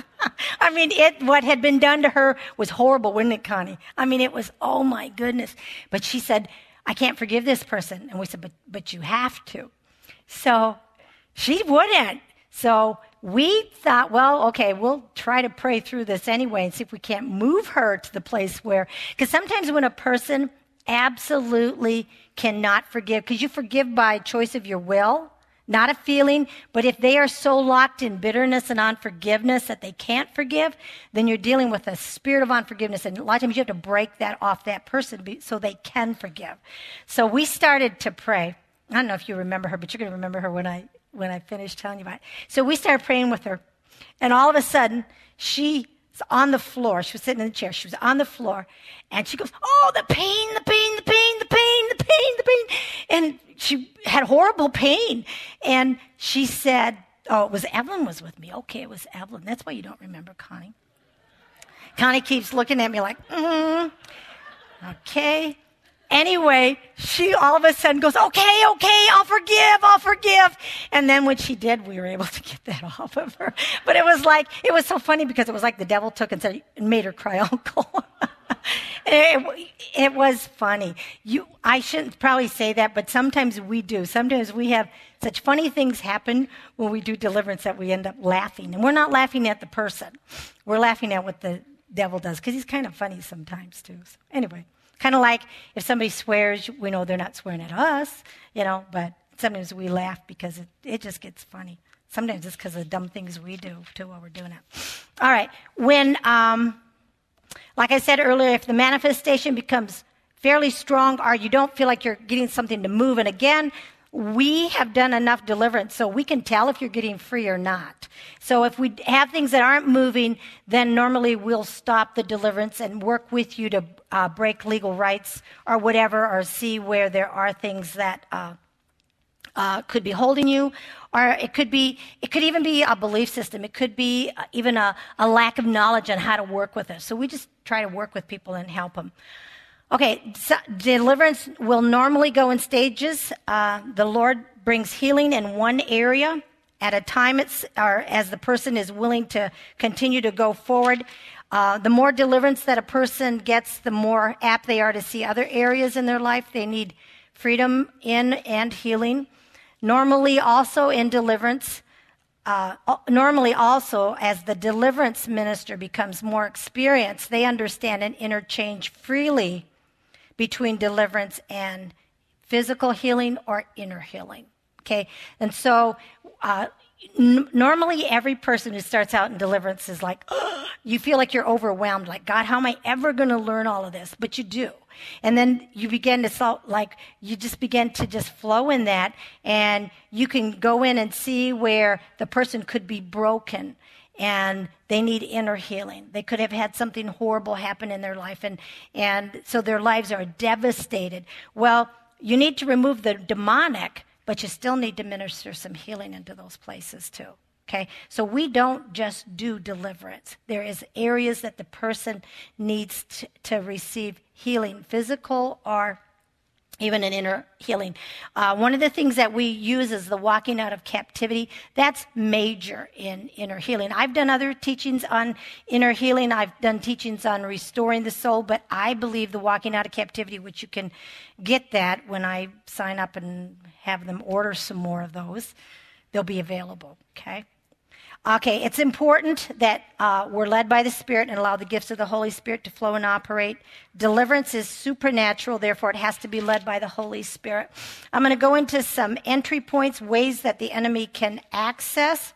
I mean, it what had been done to her was horrible, wasn't it, Connie? I mean, it was, oh, my goodness. But she said, I can't forgive this person. And we said, but but you have to. So she wouldn't. So we thought, well, okay, we'll try to pray through this anyway and see if we can't move her to the place where, because sometimes when a person absolutely cannot forgive, because you forgive by choice of your will, not a feeling, but if they are so locked in bitterness and unforgiveness that they can't forgive, then you're dealing with a spirit of unforgiveness. And a lot of times you have to break that off that person so they can forgive. So we started to pray. I don't know if you remember her, but you're going to remember her when I when I finish telling you about it. So we started praying with her. And all of a sudden, she was on the floor. She was sitting in the chair. She was on the floor. And she goes, oh, the pain, the pain, the pain, the pain, the pain, the pain. And she had horrible pain. And she said, oh, it was Evelyn was with me. Okay, it was Evelyn. That's why you don't remember Connie. Connie keeps looking at me like, mm, okay. Anyway, she all of a sudden goes, okay, okay, I'll forgive, I'll forgive. And then when she did, we were able to get that off of her. But it was like, it was so funny because it was like the devil took and said, and made her cry uncle. it, it was funny. You, I shouldn't probably say that, but sometimes we do. Sometimes we have such funny things happen when we do deliverance that we end up laughing. And we're not laughing at the person. We're laughing at what the devil does, because he's kind of funny sometimes too. So anyway, kind of like if somebody swears, we know they're not swearing at us, you know, but sometimes we laugh because it, it just gets funny. Sometimes it's because of the dumb things we do too while we're doing it. All right. When, um, like I said earlier, if the manifestation becomes fairly strong or you don't feel like you're getting something to move, and again, we have done enough deliverance so we can tell if you're getting free or not. So if we have things that aren't moving, then normally we'll stop the deliverance and work with you to uh, break legal rights or whatever, or see where there are things that uh, uh, could be holding you. Or it could be, it could even be a belief system. It could be even a, a lack of knowledge on how to work with it. So we just try to work with people and help them. Okay, so deliverance will normally go in stages. Uh, the Lord brings healing in one area at a time, it's, or as the person is willing to continue to go forward. Uh, the more deliverance that a person gets, the more apt they are to see other areas in their life they need freedom in and healing. Normally also in deliverance, uh, normally also as the deliverance minister becomes more experienced, they understand and interchange freely between deliverance and physical healing or inner healing, okay? And so uh, n- normally every person who starts out in deliverance is like, oh, you feel like you're overwhelmed, like, God, how am I ever going to learn all of this? But you do. And then you begin to, salt, like, you just begin to just flow in that, and you can go in and see where the person could be broken and they need inner healing. They could have had something horrible happen in their life, and, and so their lives are devastated. Well, you need to remove the demonic, but you still need to minister some healing into those places too. Okay, so we don't just do deliverance. There is areas that the person needs to, to receive healing, physical or even an inner healing. Uh, one of the things that we use is the walking out of captivity. That's major in inner healing. I've done other teachings on inner healing. I've done teachings on restoring the soul, but I believe the walking out of captivity, which you can get that when I sign up and have them order some more of those, they'll be available, okay? Okay, it's important that uh, we're led by the Spirit and allow the gifts of the Holy Spirit to flow and operate. Deliverance is supernatural, therefore it has to be led by the Holy Spirit. I'm going to go into some entry points, ways that the enemy can access.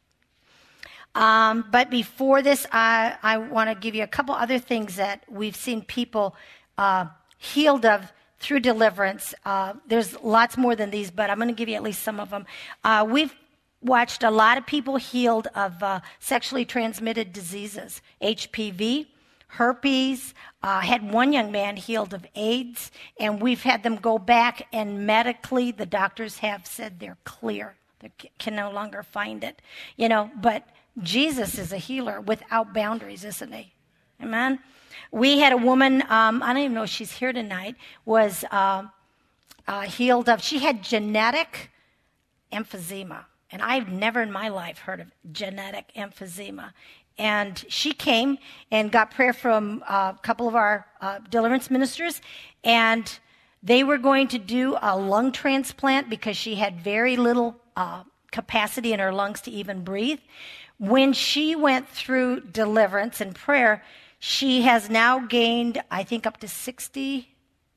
Um, but before this, I, I want to give you a couple other things that we've seen people uh, healed of through deliverance. Uh, there's lots more than these, but I'm going to give you at least some of them. Uh, we've watched a lot of people healed of uh, sexually transmitted diseases, H P V, herpes. Uh, had one young man healed of AIDS, and we've had them go back, and medically the doctors have said they're clear. They can no longer find it, you know, but Jesus is a healer without boundaries, isn't he? Amen? We had a woman, um, I don't even know if she's here tonight, was uh, uh, healed of, she had genetic emphysema. And I've never in my life heard of genetic emphysema. And she came and got prayer from uh, a couple of our uh, deliverance ministers. And they were going to do a lung transplant because she had very little uh, capacity in her lungs to even breathe. When she went through deliverance and prayer, she has now gained, I think, up to sixty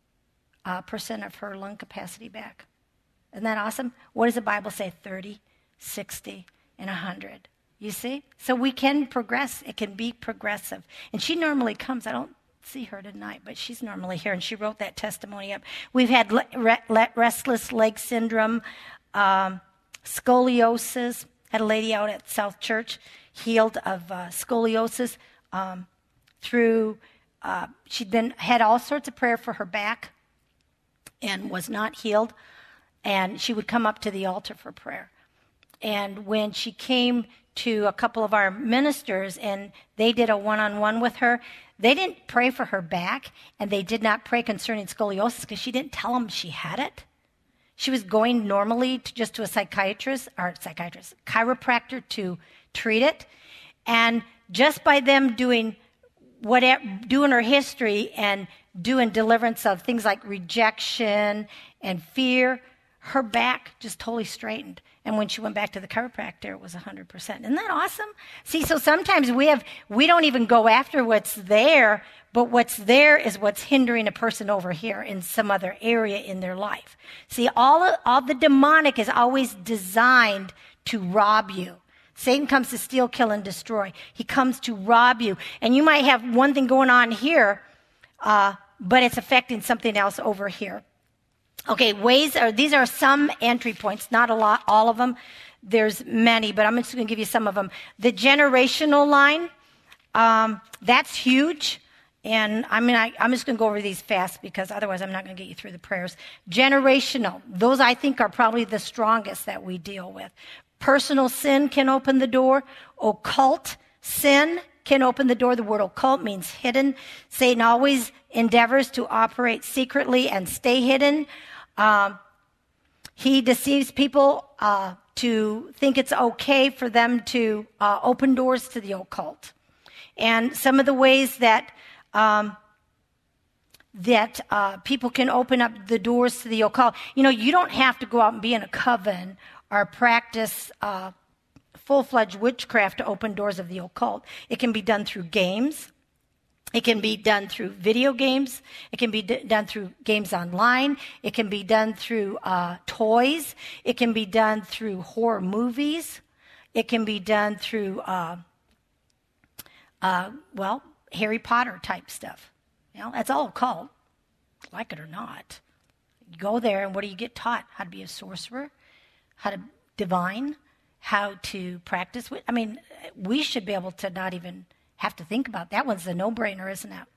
uh, percent of her lung capacity back. Isn't that awesome? What does the Bible say? thirty, sixty, and one hundred. You see? So we can progress. It can be progressive. And she normally comes. I don't see her tonight, but she's normally here, and she wrote that testimony up. We've had le- re- restless leg syndrome, um, scoliosis. Had a lady out at South Church healed of uh, scoliosis um, through, uh, she'd been, had all sorts of prayer for her back and was not healed. And she would come up to the altar for prayer. And when she came to a couple of our ministers and they did a one-on-one with her, they didn't pray for her back, and they did not pray concerning scoliosis because she didn't tell them she had it. She was going normally to just to a psychiatrist, or psychiatrist, chiropractor to treat it. And just by them doing whatever, doing her history and doing deliverance of things like rejection and fear, her back just totally straightened. And when she went back to the chiropractor, it was one hundred percent. Isn't that awesome? See, so sometimes we have, we don't even go after what's there, but what's there is what's hindering a person over here in some other area in their life. See, all, of, all the demonic is always designed to rob you. Satan comes to steal, kill, and destroy. He comes to rob you. And you might have one thing going on here, uh, but it's affecting something else over here. Okay, ways are, these are some entry points, not a lot, all of them. There's many, but I'm just going to give you some of them. The generational line, um, that's huge. And I mean, I, I'm just going to go over these fast because otherwise I'm not going to get you through the prayers. Generational, those I think are probably the strongest that we deal with. Personal sin can open the door. Occult sin can open the door. The word occult means hidden. Satan always endeavors to operate secretly and stay hidden. Um, he deceives people uh, to think it's okay for them to uh, open doors to the occult. And some of the ways that um, that uh, people can open up the doors to the occult, you know, you don't have to go out and be in a coven or practice uh, full-fledged witchcraft to open doors of the occult. It can be done through games. It can be done through video games. It can be d- done through games online. It can be done through uh, toys. It can be done through horror movies. It can be done through, uh, uh, well, Harry Potter type stuff. You know, that's all occult, like it or not. You go there, and what do you get taught? How to be a sorcerer, how to divine, how to practice. I mean, we should be able to not even have to think about that. One's a no-brainer, isn't it?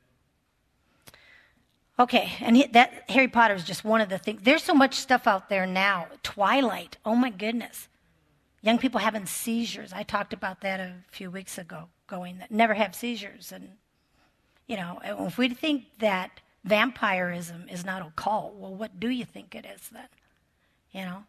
Okay, and he, that Harry Potter is just one of the things. There's so much stuff out there now. Twilight, oh my goodness. Young people having seizures. I talked about that a few weeks ago, going that never have seizures. And, you know, if we think that vampirism is not occult, well, what do you think it is then? You know?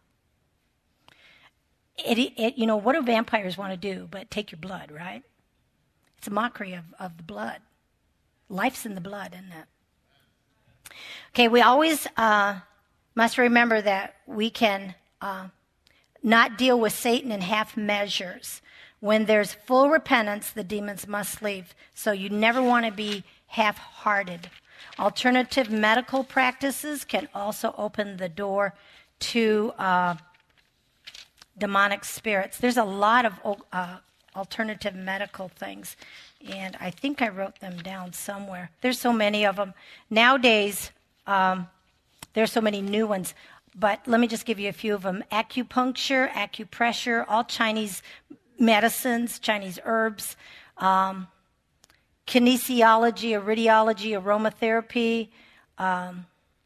It, it, you know, what do vampires want to do but take your blood, right? It's a mockery of, of the blood. Life's in the blood, isn't it? Okay, we always uh, must remember that we can uh, not deal with Satan in half measures. When there's full repentance, the demons must leave. So you never want to be half-hearted. Alternative medical practices can also open the door to uh, demonic spirits. There's a lot of uh, alternative medical things, and I think I wrote them down somewhere. There's so many of them. Nowadays, um, there's so many new ones, but let me just give you a few of them. Acupuncture, acupressure, all Chinese medicines, Chinese herbs, um, kinesiology, iridiology, aromatherapy, um,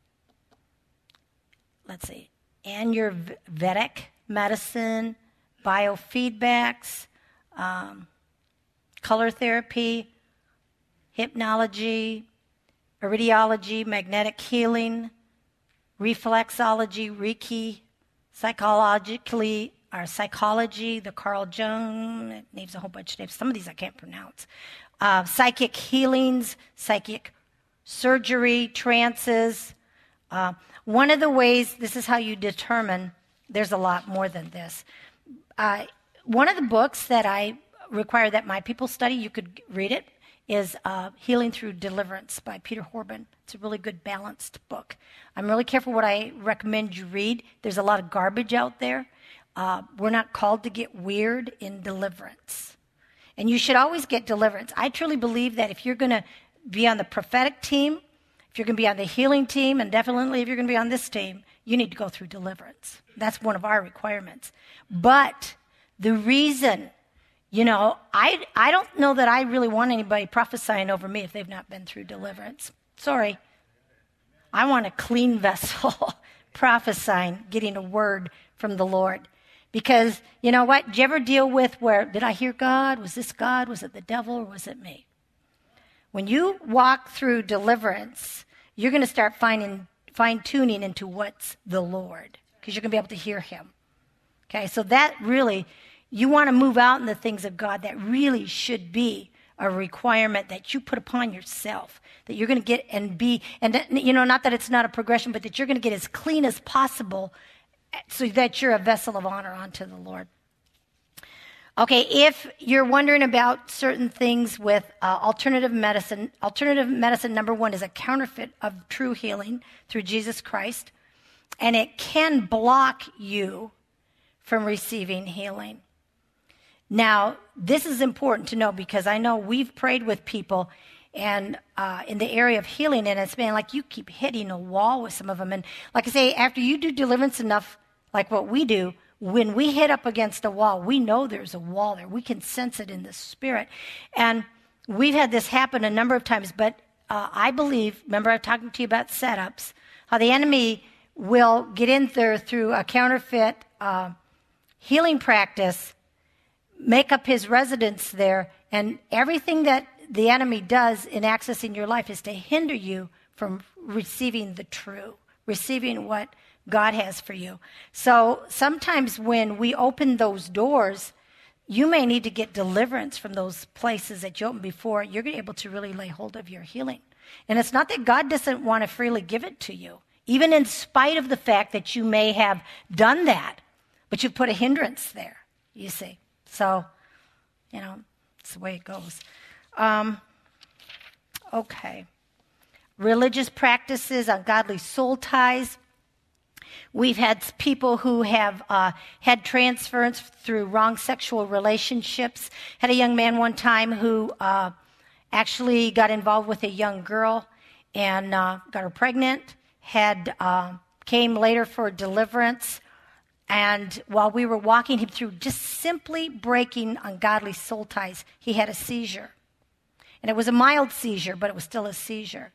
let's see, Ayurvedic medicine, biofeedbacks, um, color therapy, hypnology, iridiology, magnetic healing, reflexology, Reiki, psychologically, or psychology, the Carl Jung, it names a whole bunch of names. Some of these I can't pronounce. Uh, psychic healings, psychic surgery, trances. Uh, one of the ways, this is how you determine, there's a lot more than this. Uh, one of the books that I require that my people study, you could read it, is uh, Healing Through Deliverance by Peter Horban. It's a really good, balanced book. I'm really careful what I recommend you read. There's a lot of garbage out there. Uh, we're not called to get weird in deliverance. And you should always get deliverance. I truly believe that if you're going to be on the prophetic team, if you're going to be on the healing team, and definitely if you're going to be on this team, you need to go through deliverance. That's one of our requirements. But the reason, you know, I, I don't know that I really want anybody prophesying over me if they've not been through deliverance. Sorry. I want a clean vessel prophesying, getting a word from the Lord. Because, you know what, did you ever deal with where, did I hear God? Was this God? Was it the devil? Or was it me? When you walk through deliverance, you're going to start finding, fine-tuning into what's the Lord. Because you're going to be able to hear him. Okay, so that really, you want to move out in the things of God. That really should be a requirement that you put upon yourself. That you're going to get and be, and that, you know, not that it's not a progression, but that you're going to get as clean as possible so that you're a vessel of honor unto the Lord. Okay, if you're wondering about certain things with uh, alternative medicine, alternative medicine, number one, is a counterfeit of true healing through Jesus Christ, and it can block you from receiving healing. Now, this is important to know because I know we've prayed with people and uh, in the area of healing, and it's been like you keep hitting a wall with some of them. And like I say, after you do deliverance enough, like what we do, when we hit up against a wall, we know there's a wall there. We can sense it in the spirit. And we've had this happen a number of times, but uh, I believe, remember I was talking to you about setups, how the enemy will get in there through a counterfeit uh, healing practice, make up his residence there, and everything that the enemy does in accessing your life is to hinder you from receiving the true, receiving what God has for you. So sometimes when we open those doors, you may need to get deliverance from those places that you opened before. You're able to really lay hold of your healing. And it's not that God doesn't want to freely give it to you, even in spite of the fact that you may have done that, but you've put a hindrance there, you see. So, you know, it's the way it goes. Um, okay. Religious practices, ungodly soul ties. We've had people who have uh, had transference through wrong sexual relationships. Had a young man one time who uh, actually got involved with a young girl and uh, got her pregnant, had uh, came later for deliverance. And while we were walking him through just simply breaking ungodly soul ties, he had a seizure. And it was a mild seizure, but it was still a seizure.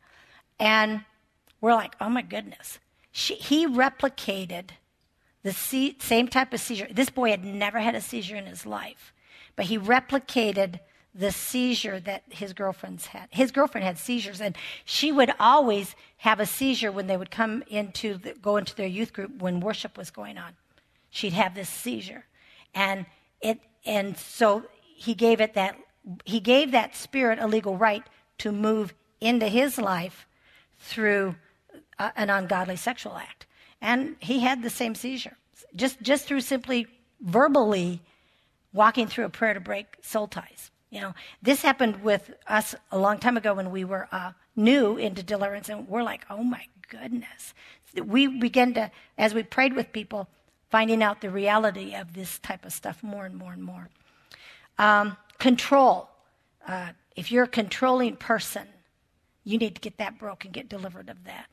And we're like, oh my goodness. She, he replicated the se- same type of seizure. This boy had never had a seizure in his life, but he replicated the seizure that his girlfriend's had. His girlfriend had seizures, and she would always have a seizure when they would come into the, go into their youth group when worship was going on. She'd have this seizure, and it and so he gave it that he gave that spirit a legal right to move into his life through Uh, an ungodly sexual act. And he had the same seizure, just just through simply verbally walking through a prayer to break soul ties. You know, this happened with us a long time ago when we were uh, new into deliverance, and we're like, oh my goodness. We began to, as we prayed with people, finding out the reality of this type of stuff more and more and more. Um, control. Uh, if you're a controlling person, you need to get that broken, get delivered of that.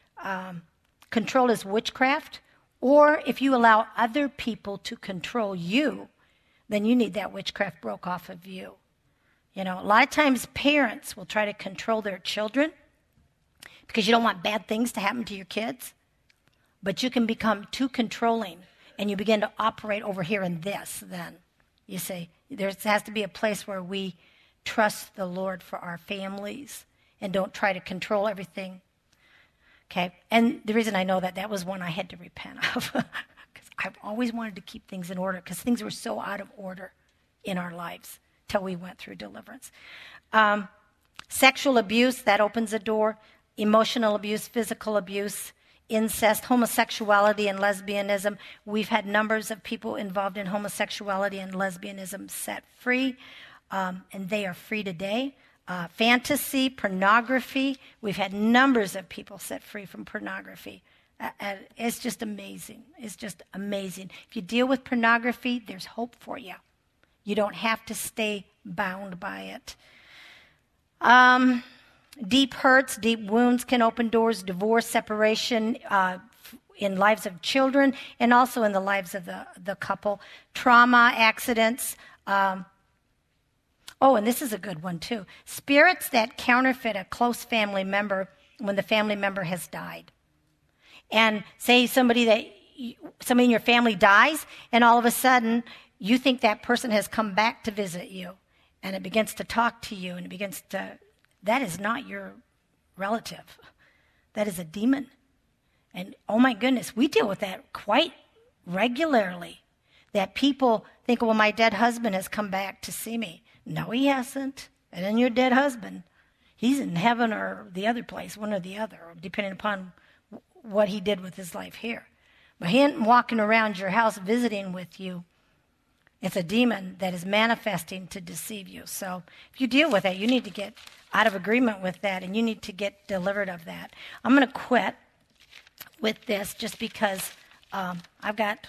Um, control is witchcraft, or if you allow other people to control you, then you need that witchcraft broke off of you. You know, a lot of times parents will try to control their children because you don't want bad things to happen to your kids, but you can become too controlling and you begin to operate over here in this then. You see, there has to be a place where we trust the Lord for our families and don't try to control everything. Okay, and the reason I know that, that was one I had to repent of, because I've always wanted to keep things in order, because things were so out of order in our lives till we went through deliverance. Um, sexual abuse, that opens a door. Emotional abuse, physical abuse, incest, homosexuality, and lesbianism. We've had numbers of people involved in homosexuality and lesbianism set free, um, and they are free today. Uh, fantasy, pornography. We've had numbers of people set free from pornography. Uh, uh, it's just amazing. It's just amazing. If you deal with pornography, there's hope for you. You don't have to stay bound by it. Um, deep hurts, deep wounds can open doors. Divorce, separation uh, in lives of children and also in the lives of the, the couple. Trauma, accidents. Um, Oh, and this is a good one, too. Spirits that counterfeit a close family member when the family member has died. And say somebody that somebody in your family dies, and all of a sudden you think that person has come back to visit you, and it begins to talk to you, and it begins to, that is not your relative. That is a demon. And oh my goodness, we deal with that quite regularly, that people think, well, my dead husband has come back to see me. No, he hasn't. And then your dead husband, he's in heaven or the other place, one or the other, depending upon what he did with his life here. But he ain't walking around your house visiting with you. It's a demon that is manifesting to deceive you. So if you deal with it, you need to get out of agreement with that, and you need to get delivered of that. I'm going to quit with this just because um, I've got,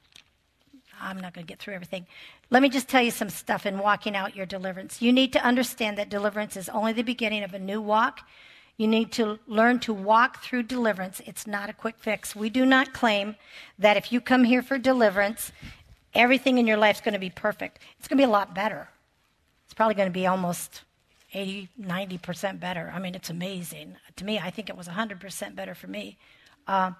I'm not going to get through everything. Let me just tell you some stuff in walking out your deliverance. You need to understand that deliverance is only the beginning of a new walk. You need to learn to walk through deliverance. It's not a quick fix. We do not claim that if you come here for deliverance, everything in your life is going to be perfect. It's going to be a lot better. It's probably going to be almost eighty, ninety percent better. I mean, it's amazing. To me, I think it was one hundred percent better for me. Uh,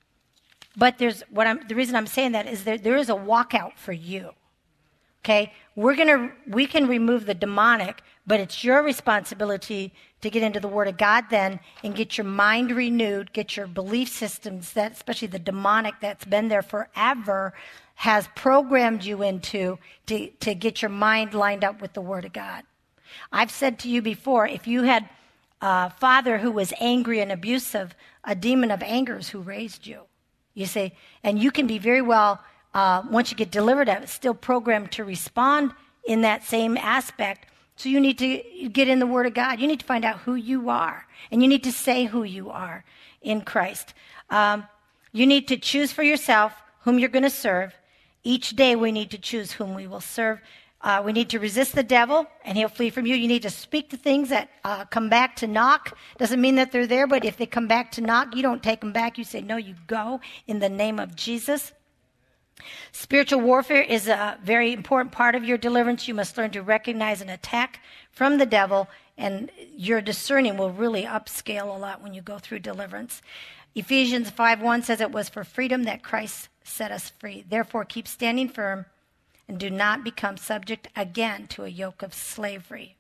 but there's what I'm, the reason I'm saying that is there, there is a walkout for you. Okay? We're going to, we can remove the demonic, but it's your responsibility to get into the Word of God then and get your mind renewed, get your belief systems, that especially the demonic that's been there forever, has programmed you into to, to get your mind lined up with the Word of God. I've said to you before, if you had a father who was angry and abusive, a demon of anger is who raised you. You say, and you can be very well, uh, once you get delivered of it, still programmed to respond in that same aspect. So you need to get in the Word of God. You need to find out who you are, and you need to say who you are in Christ. Um, you need to choose for yourself whom you're going to serve. Each day we need to choose whom we will serve. Uh, we need to resist the devil, and he'll flee from you. You need to speak to things that uh, come back to knock. Doesn't mean that they're there, but if they come back to knock, you don't take them back. You say, no, you go in the name of Jesus. Spiritual warfare is a very important part of your deliverance. You must learn to recognize an attack from the devil, and your discerning will really upscale a lot when you go through deliverance. Ephesians five one says it was for freedom that Christ set us free. Therefore, keep standing firm and do not become subject again to a yoke of slavery.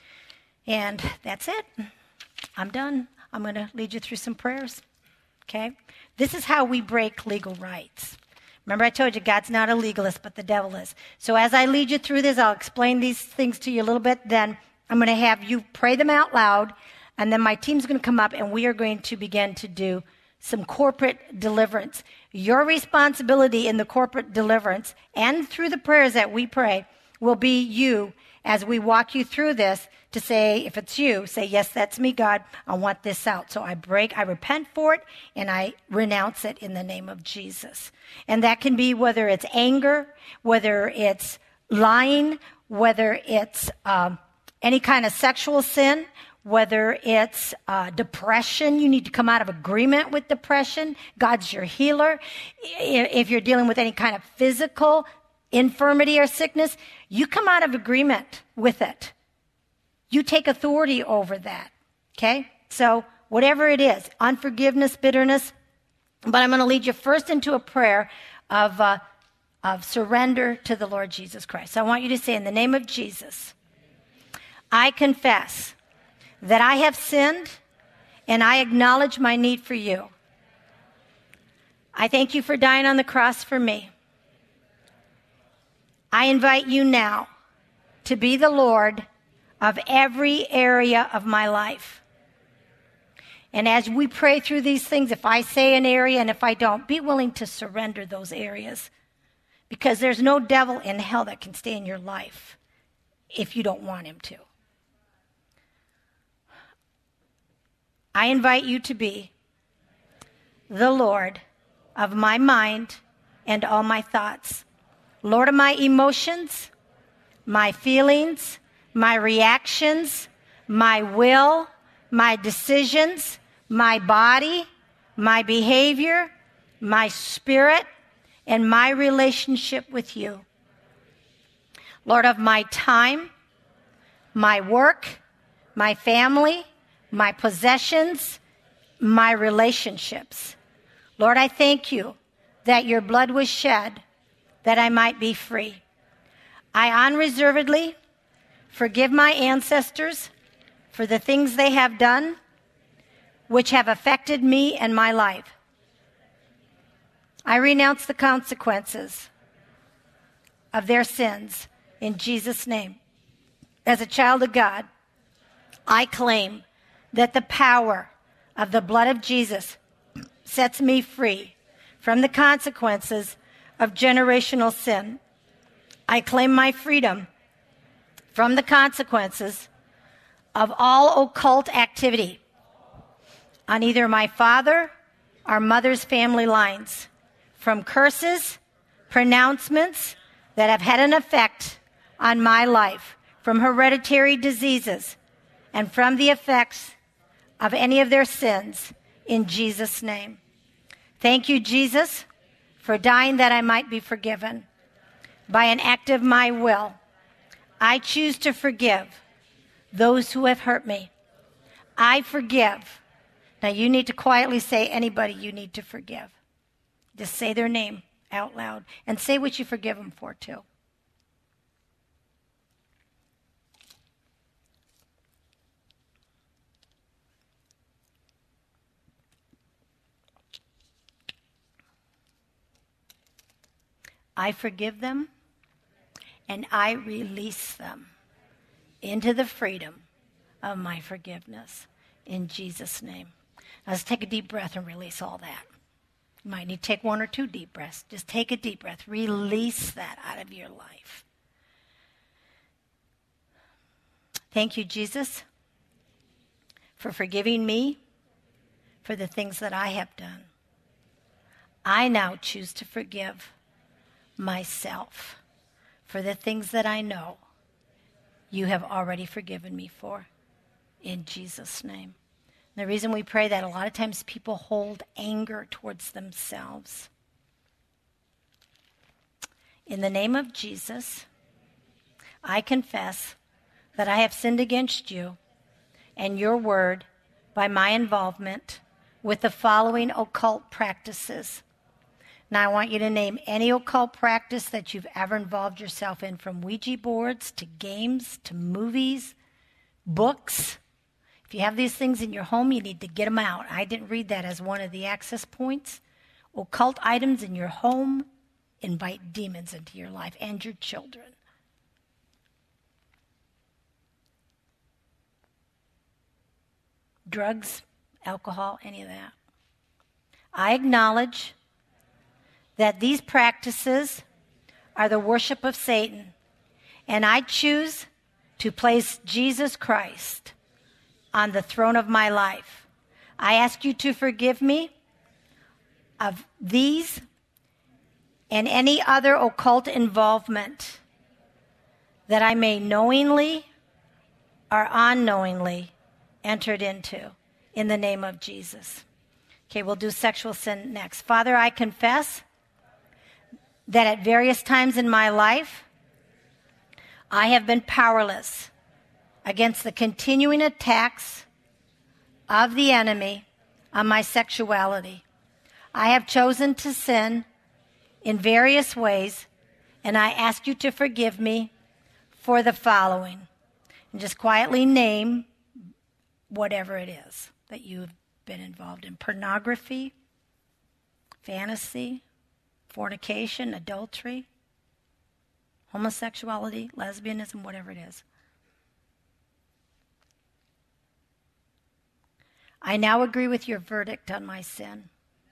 And that's it. I'm done. I'm going to lead you through some prayers. Okay? This is how we break legal rights. Remember I told you God's not a legalist, but the devil is. So as I lead you through this, I'll explain these things to you a little bit. Then I'm going to have you pray them out loud, and then my team's going to come up, and we are going to begin to do some corporate deliverance. Your responsibility in the corporate deliverance and through the prayers that we pray will be you as we walk you through this to say, if it's you, say, yes, that's me, God. I want this out. So I break, I repent for it, and I renounce it in the name of Jesus. And that can be whether it's anger, whether it's lying, whether it's um, any kind of sexual sin, whether it's uh, depression. You need to come out of agreement with depression. God's your healer. If you're dealing with any kind of physical infirmity or sickness, you come out of agreement with it. You take authority over that, okay? So whatever it is, unforgiveness, bitterness, but I'm going to lead you first into a prayer of, uh, of surrender to the Lord Jesus Christ. So I want you to say, in the name of Jesus, I confess that I have sinned, and I acknowledge my need for you. I thank you for dying on the cross for me. I invite you now to be the Lord of every area of my life. And as we pray through these things, if I say an area and if I don't, be willing to surrender those areas, because there's no devil in hell that can stay in your life if you don't want him to. I invite you to be the Lord of my mind and all my thoughts. Lord of my emotions, my feelings, my reactions, my will, my decisions, my body, my behavior, my spirit, and my relationship with you. Lord of my time, my work, my family, my possessions, my relationships. Lord, I thank you that your blood was shed that I might be free. I unreservedly forgive my ancestors for the things they have done which have affected me and my life. I renounce the consequences of their sins in Jesus' name. As a child of God, I claim that the power of the blood of Jesus sets me free from the consequences of generational sin. I claim my freedom from the consequences of all occult activity on either my father or mother's family lines, from curses, pronouncements that have had an effect on my life, from hereditary diseases, and from the effects of any of their sins, in Jesus' name. Thank you, Jesus, for dying that I might be forgiven. By an act of my will, I choose to forgive those who have hurt me. I forgive. Now you need to quietly say anybody you need to forgive. Just say their name out loud and say what you forgive them for too. I forgive them and I release them into the freedom of my forgiveness in Jesus' name. Now let's take a deep breath and release all that. You might need to take one or two deep breaths. Just take a deep breath. Release that out of your life. Thank you, Jesus, for forgiving me for the things that I have done. I now choose to forgive myself for the things that I know you have already forgiven me for, in Jesus' name. And the reason we pray that, a lot of times people hold anger towards themselves. In the name of Jesus, I confess that I have sinned against you and your word by my involvement with the following occult practices. Now I want you to name any occult practice that you've ever involved yourself in, from Ouija boards to games to movies, books. If you have these things in your home, you need to get them out. I didn't read that as one of the access points. Occult items in your home invite demons into your life and your children. Drugs, alcohol, any of that. I acknowledge that these practices are the worship of Satan, and I choose to place Jesus Christ on the throne of my life. I ask you to forgive me of these and any other occult involvement that I may knowingly or unknowingly entered into, in the name of Jesus. Okay, we'll do sexual sin next. Father, I confess that at various times in my life, I have been powerless against the continuing attacks of the enemy on my sexuality. I have chosen to sin in various ways, and I ask you to forgive me for the following. And just quietly name whatever it is that you've been involved in. Pornography, fantasy, fornication, adultery, homosexuality, lesbianism, whatever it is. I now agree with your verdict on my sin.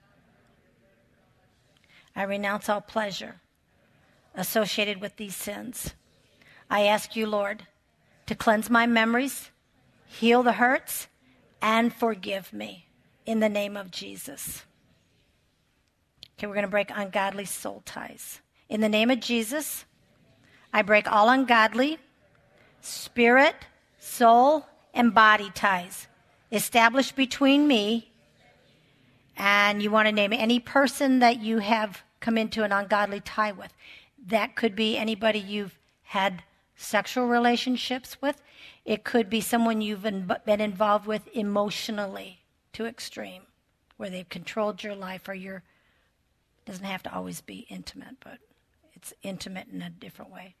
I renounce all pleasure associated with these sins. I ask you, Lord, to cleanse my memories, heal the hurts, and forgive me in the name of Jesus. Okay, we're going to break ungodly soul ties. In the name of Jesus, I break all ungodly spirit, soul, and body ties established between me, and you want to name any person that you have come into an ungodly tie with. That could be anybody you've had sexual relationships with. It could be someone you've been involved with emotionally to extreme, where they've controlled your life, or you're doesn't have to always be intimate, but it's intimate in a different way.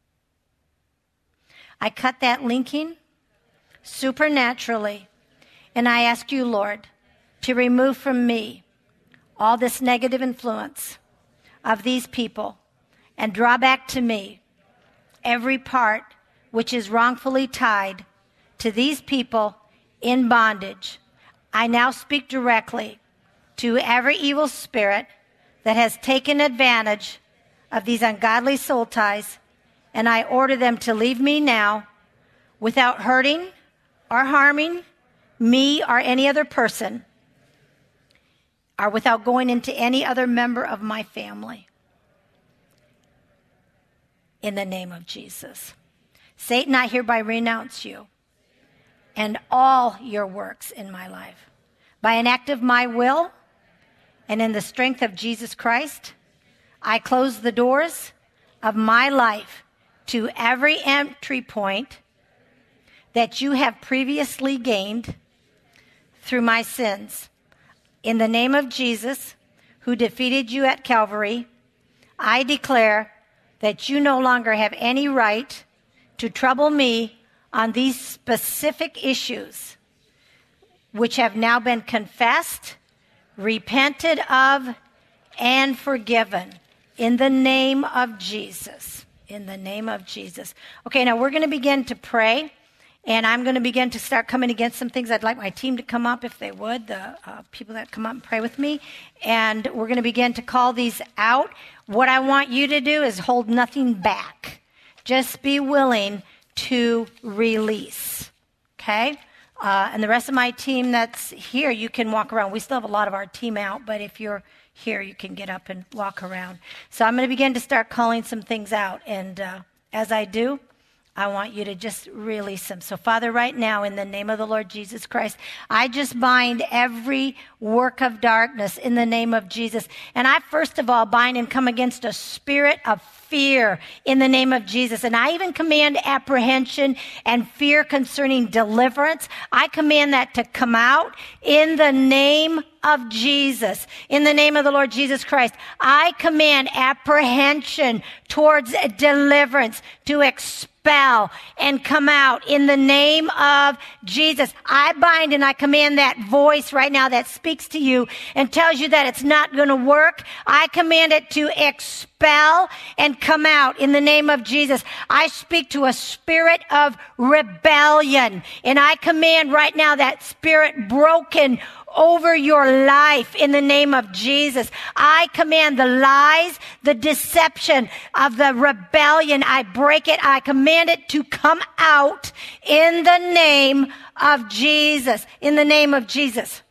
I cut that linking supernaturally, and I ask you, Lord, to remove from me all this negative influence of these people and draw back to me every part which is wrongfully tied to these people in bondage. I now speak directly to every evil spirit that has taken advantage of these ungodly soul ties, and I order them to leave me now without hurting or harming me or any other person, or without going into any other member of my family. In the name of Jesus. Satan, I hereby renounce you and all your works in my life. By an act of my will and in the strength of Jesus Christ, I close the doors of my life to every entry point that you have previously gained through my sins. In the name of Jesus, who defeated you at Calvary, I declare that you no longer have any right to trouble me on these specific issues, which have now been confessed, repented of, and forgiven. In the name of Jesus. In the name of Jesus. Okay, now we're going to begin to pray. And I'm going to begin to start coming against some things. I'd like my team to come up if they would, the uh, people that come up and pray with me. And we're going to begin to call these out. What I want you to do is hold nothing back. Just be willing to release. Okay? Uh, and the rest of my team that's here, you can walk around. We still have a lot of our team out, but if you're here, you can get up and walk around. So I'm going to begin to start calling some things out. And uh, as I do, I want you to just release them. So, Father, right now, in the name of the Lord Jesus Christ, I just bind every work of darkness in the name of Jesus. And I, first of all, bind and come against a spirit of fear in the name of Jesus. And I even command apprehension and fear concerning deliverance. I command that to come out in the name of Jesus. In the name of the Lord Jesus Christ, I command apprehension towards deliverance to expel and come out in the name of Jesus. I bind and I command that voice right now that speaks to you and tells you that it's not going to work. I command it to expel and come out in the name of Jesus. I speak to a spirit of rebellion, and I command right now that spirit broken over your life in the name of Jesus. I command the lies, the deception of the rebellion. I break it. I command it to come out in the name of Jesus. In the name of Jesus.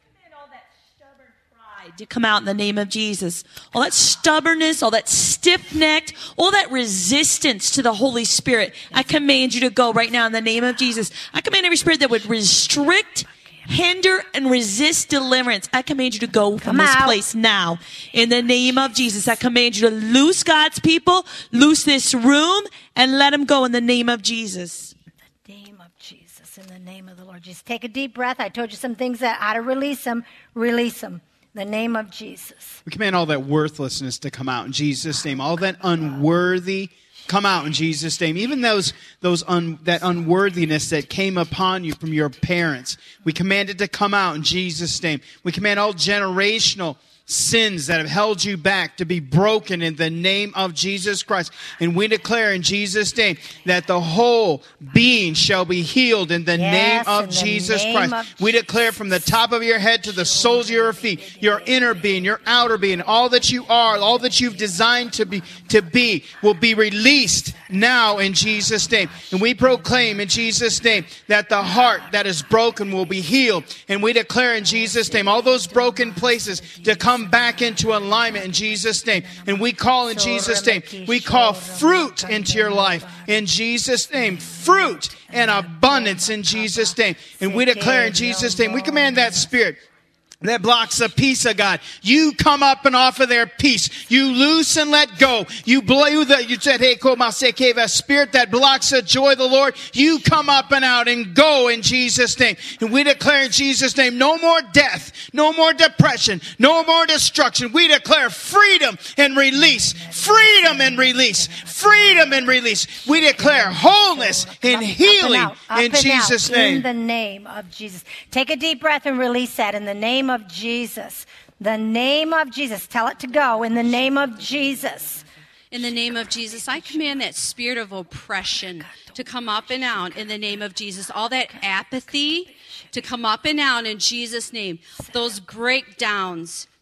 To come out in the name of Jesus. All that stubbornness, all that stiff-necked, all that resistance to the Holy Spirit, I command you to go right now in the name of Jesus. I command every spirit that would restrict, hinder, and resist deliverance, I command you to go from this place now. In the name of Jesus, I command you to loose God's people, loose this room, and let them go in the name of Jesus. In the name of Jesus, in the name of the Lord Jesus. Take a deep breath. I told you some things that ought to release them. Release them. In the name of Jesus. We command all that worthlessness to come out in Jesus' name. All that unworthy, come out in Jesus' name. Even those, those un, that unworthiness that came upon you from your parents, we command it to come out in Jesus' name. We command all generational sins that have held you back to be broken in the name of Jesus Christ. And we declare in Jesus' name that the whole being shall be healed in the yes, name of in the Jesus name Christ. Of we declare from the top of your head to the soles of your feet, your inner being, your outer being, all that you are, all that you've designed to be, to be will be released now in Jesus' name. And we proclaim in Jesus' name that the heart that is broken will be healed. And we declare in Jesus' name all those broken places to come back into alignment in Jesus' name. And we call in Jesus' name, we call fruit into your life in Jesus' name. Fruit and abundance in Jesus' name. And we declare in Jesus' name, we command that spirit that blocks the peace of God. You come up and offer their peace. You loose and let go. You blow the, you said, hey, a spirit that blocks the joy of the Lord. You come up and out and go in Jesus' name. And we declare in Jesus' name, no more death, no more depression, no more destruction. We declare freedom and release, freedom and release, freedom and release. We declare wholeness and healing up and out, up in Jesus' out, name. In the name of Jesus. Take a deep breath and release that in the name of Jesus. The name of Jesus. Tell it to go in the name of Jesus. In the name of Jesus, I command that spirit of oppression to come up and out in the name of Jesus. All that apathy to come up and out in Jesus' name. Those breakdowns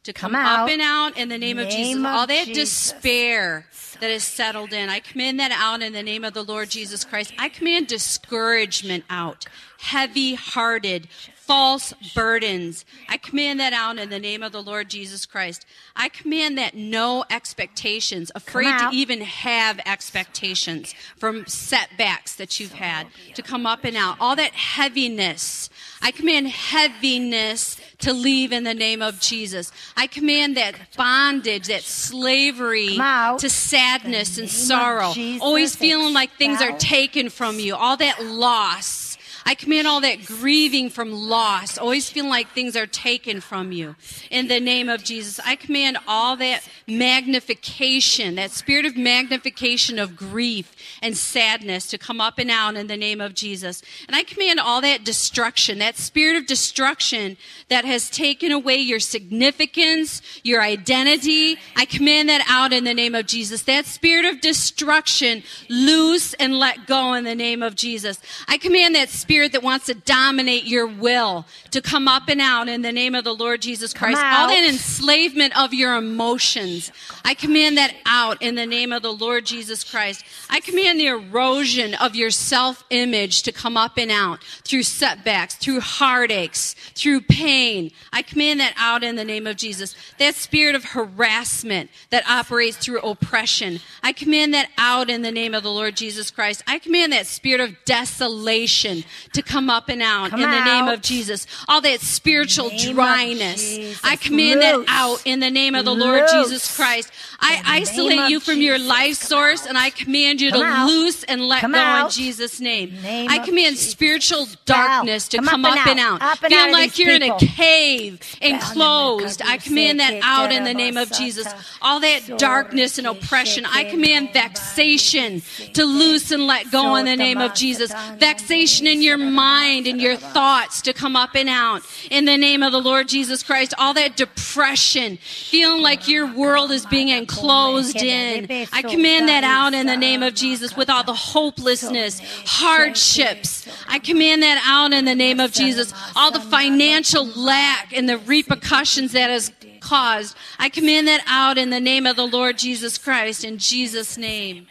to come, Come up out. and out in the name, of Jesus. Name of All that Jesus. despair that is settled in, I command that out in the name of the Lord Jesus Christ. I command discouragement out, heavy-hearted, false burdens. I command that out in the name of the Lord Jesus Christ. I command that no expectations, afraid to out. even have expectations from setbacks that you've had, to come up and out. All that heaviness, I command heaviness to leave in the name of Jesus. I command that bondage, that slavery Come out. to sadness and name of sorrow, Jesus, always feeling like things are expel. taken from you, all that loss. I command all that grieving from loss, always feeling like things are taken from you. In the name of Jesus, I command all that magnification, that spirit of magnification of grief and sadness to come up and out in the name of Jesus. And I command all that destruction, that spirit of destruction that has taken away your significance, your identity. I command that out in the name of Jesus. That spirit of destruction, loose and let go in the name of Jesus. I command that spirit that wants to dominate your will to come up and out in the name of the Lord Jesus Christ. out. All that enslavement of your emotions, I command that out in the name of the Lord Jesus Christ. I command the erosion of your self-image to come up and out through setbacks, through heartaches, through pain. I command that out in the name of Jesus. That spirit of harassment that operates through oppression, I command that out in the name of the Lord Jesus Christ. I command that spirit of desolation to come up and out Come in the name out. of Jesus. All that spiritual Name of dryness, Jesus. I command Loose. that out in the name of the Lord Loose. Jesus Christ. I In the isolate name of you from your Jesus. life Come source, out. and I command you Come to out. loose and let Come go in out. Jesus' name. Name I of command Jesus. spiritual Spell. darkness to Come come, up up and and out. out. Up and Feel out of like these you're in a people. cave enclosed. I command that out in the name of Jesus. All that darkness and oppression, I command vexation to loose and let go in the name of Jesus. Vexation in your mind and your thoughts to come up and out in the name of the Lord Jesus Christ. All that depression, feeling like your world is being enclosed in, I command that out in the name of Jesus. With all the hopelessness, hardships, I command that out in the name of Jesus. All the financial lack and the repercussions that has caused, I command that out in the name of the Lord Jesus Christ. In Jesus' name.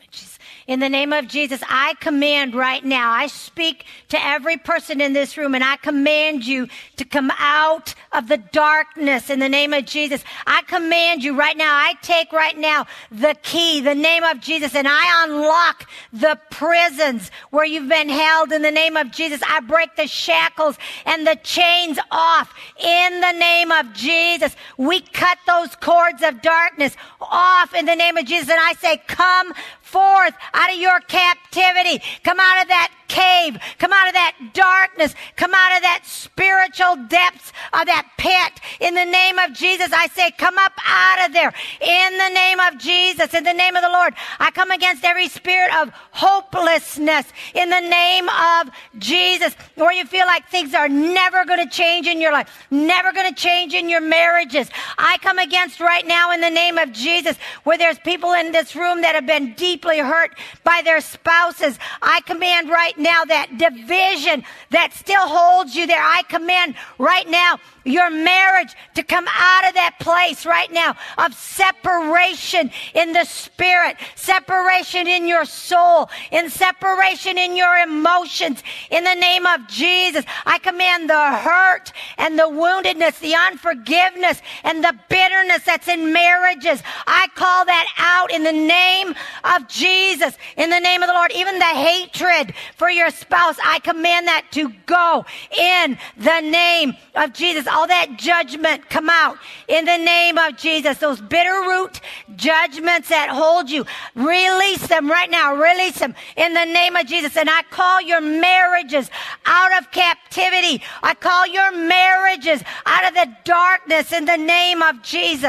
In the name of Jesus, I command right now, I speak to every person in this room, and I command you to come out of the darkness in the name of Jesus. I command you right now, I take right now the key, the name of Jesus, and I unlock the prisons where you've been held in the name of Jesus. I break the shackles and the chains off in the name of Jesus. We cut those cords of darkness off in the name of Jesus, and I say, come forth out of your captivity. Come out of that cave. Come out of that darkness. Come out of that spiritual depths of that pit. In the name of Jesus, I say, come up out of there. In the name of Jesus, in the name of the Lord, I come against every spirit of hopelessness in the name of Jesus, where you feel like things are never going to change in your life, never going to change in your marriages. I come against right now in the name of Jesus, where there's people in this room that have been deeply hurt by their spouses. I command right now that division that still holds you there. I command right now your marriage to come out of that place right now of separation in the spirit, separation in your soul, in separation in your emotions. In the name of Jesus, I command the hurt and the woundedness, the unforgiveness and the bitterness that's in marriages. I call that out in the name of Jesus, in the name of the Lord. Even the hatred for your spouse, I command that to go in the name of Jesus. All that judgment come out in the name of Jesus. Those bitter root judgments that hold you, release them right now. Release them in the name of Jesus. And I call your marriages out of captivity. I call your marriages out of the darkness in the name of Jesus.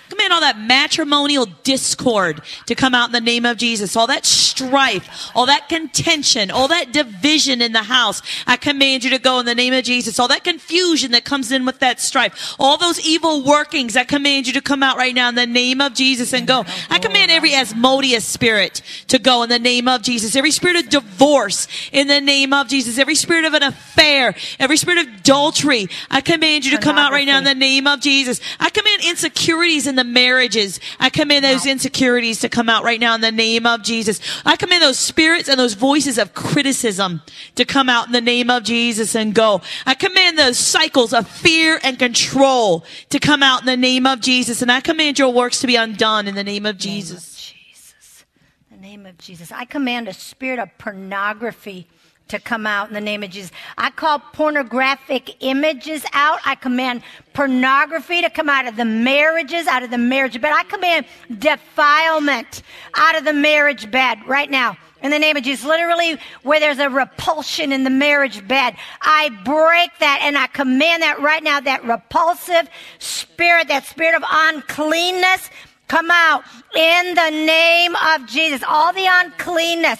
Command all that matrimonial discord to come out in the name of Jesus. All that strife, all that contention, all that division in the house. I command you to go in the name of Jesus. All that confusion that comes in with that strife. All those evil workings, I command you to come out right now in the name of Jesus and go. I command every Asmodeus spirit to go in the name of Jesus. Every spirit of divorce in the name of Jesus. Every spirit of an affair, every spirit of adultery, I command you to come out right now in the name of Jesus. I command insecurities in the marriages. I command those insecurities to come out right now in the name of Jesus. I command those spirits and those voices of criticism to come out in the name of Jesus and go. I command those cycles of fear and control to come out in the name of Jesus. And I command your works to be undone in the name of Jesus. Jesus. In the name of Jesus. I command a spirit of pornography to come out in the name of Jesus. I call pornographic images out. I command pornography to come out of the marriages, out of the marriage bed. I command defilement out of the marriage bed right now. In the name of Jesus, literally where there's a repulsion in the marriage bed, I break that and I command that right now, that repulsive spirit, that spirit of uncleanness, come out in the name of Jesus. All the uncleanness,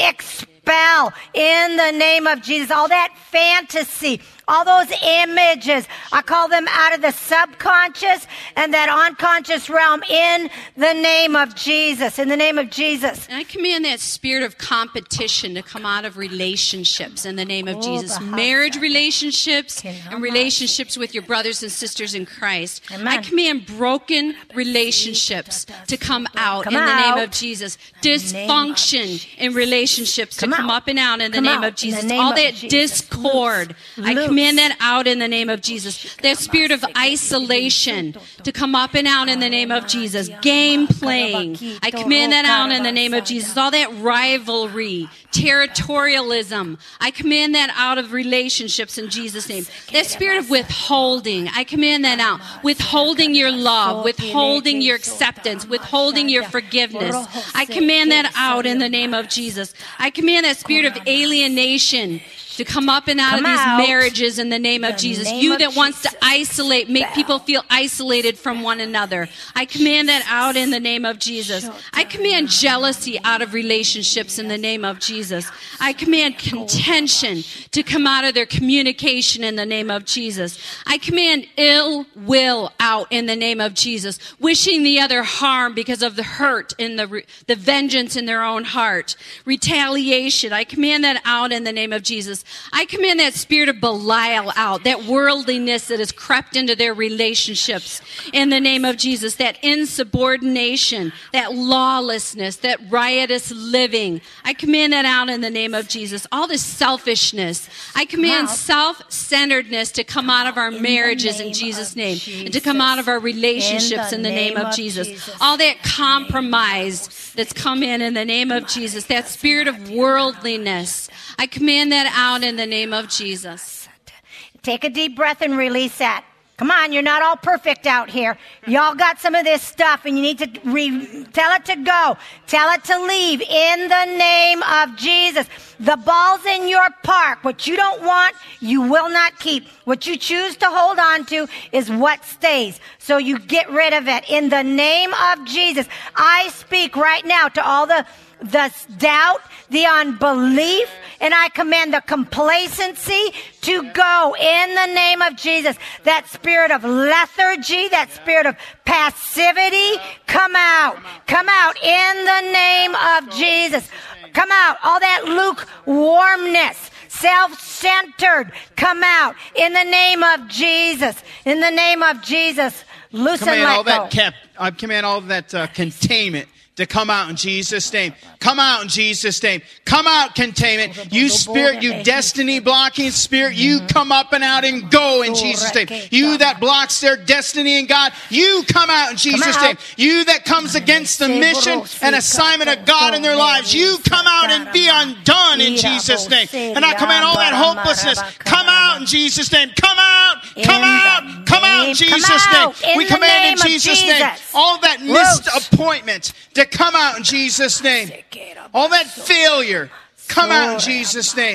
expel in the name of Jesus. All that fantasy, all those images, I call them out of the subconscious and that unconscious realm in the name of Jesus. In the name of Jesus. And I command that spirit of competition to come out of relationships in the name of Jesus. Marriage relationships and relationships with your brothers and sisters in Christ. Amen. I command broken relationships to come out Come in the name out. of Jesus. Dysfunction in relationships to Come come out. up and out in the Come name out of in the Jesus. name All of that Jesus. discord, I Loose. command that out in the name of Jesus. That spirit of isolation to come up and out in the name of Jesus. Game playing, I command that out in the name of Jesus. All that rivalry, territorialism, I command that out of relationships in Jesus' name. That spirit of withholding, I command that out. Withholding your love, withholding your acceptance, withholding your forgiveness. I command that out in the name of Jesus. I command that spirit of alienation to come up and out Come of these out. marriages in the name of In the Jesus. name You of that wants to Jesus. isolate, make Spell. people feel isolated from one another. I command that out in the name of Jesus. I command jealousy out of relationships in the name of Jesus. I command contention to come out of their communication in the name of Jesus. I command ill will out in the name of Jesus. Wishing the other harm because of the hurt and the, re- the vengeance in their own heart. Retaliation. I command that out in the name of Jesus. I command that spirit of Belial out, that worldliness that has crept into their relationships in the name of Jesus, that insubordination, that lawlessness, that riotous living. I command that out in the name of Jesus. All this selfishness. I command Come out. self-centeredness to come out of our in the marriages in name Jesus' of name, Jesus. and to come out of our relationships in the, name, of, Jesus. Jesus. All that compromise that's come in in the name of Jesus, that spirit of worldliness. I command that out in the name of Jesus. Take a deep breath and release that. Come on, you're not all perfect out here. Y'all got some of this stuff and you need to re- tell it to go. Tell it to leave in the name of Jesus. The ball's in your park. What you don't want, you will not keep. What you choose to hold on to is what stays. So you get rid of it. In the name of Jesus, I speak right now to all the the doubt, the unbelief, and I command the complacency to go in the name of Jesus. That spirit of lethargy, that spirit of passivity, come out. Come out in the name of Jesus. Come out. All that lukewarmness, self-centered, come out in the name of Jesus. In the name of Jesus, loose and Command let all go. that kept. I command all that uh, containment to come out in Jesus' name. Come out in Jesus' name. Come out, containment. You spirit, you destiny blocking spirit, you come up and out and go in Jesus' name. You that blocks their destiny in God, you come out in Jesus' out. name. You that comes against the mission and assignment of God in their lives, you come out and be undone in Jesus' name. And I command all that hopelessness, come out in Jesus' name. Come out, come out, come out in Jesus' name. We command in Jesus' name all that missed appointments to come out in Jesus' name. All that failure, come out in Jesus' name.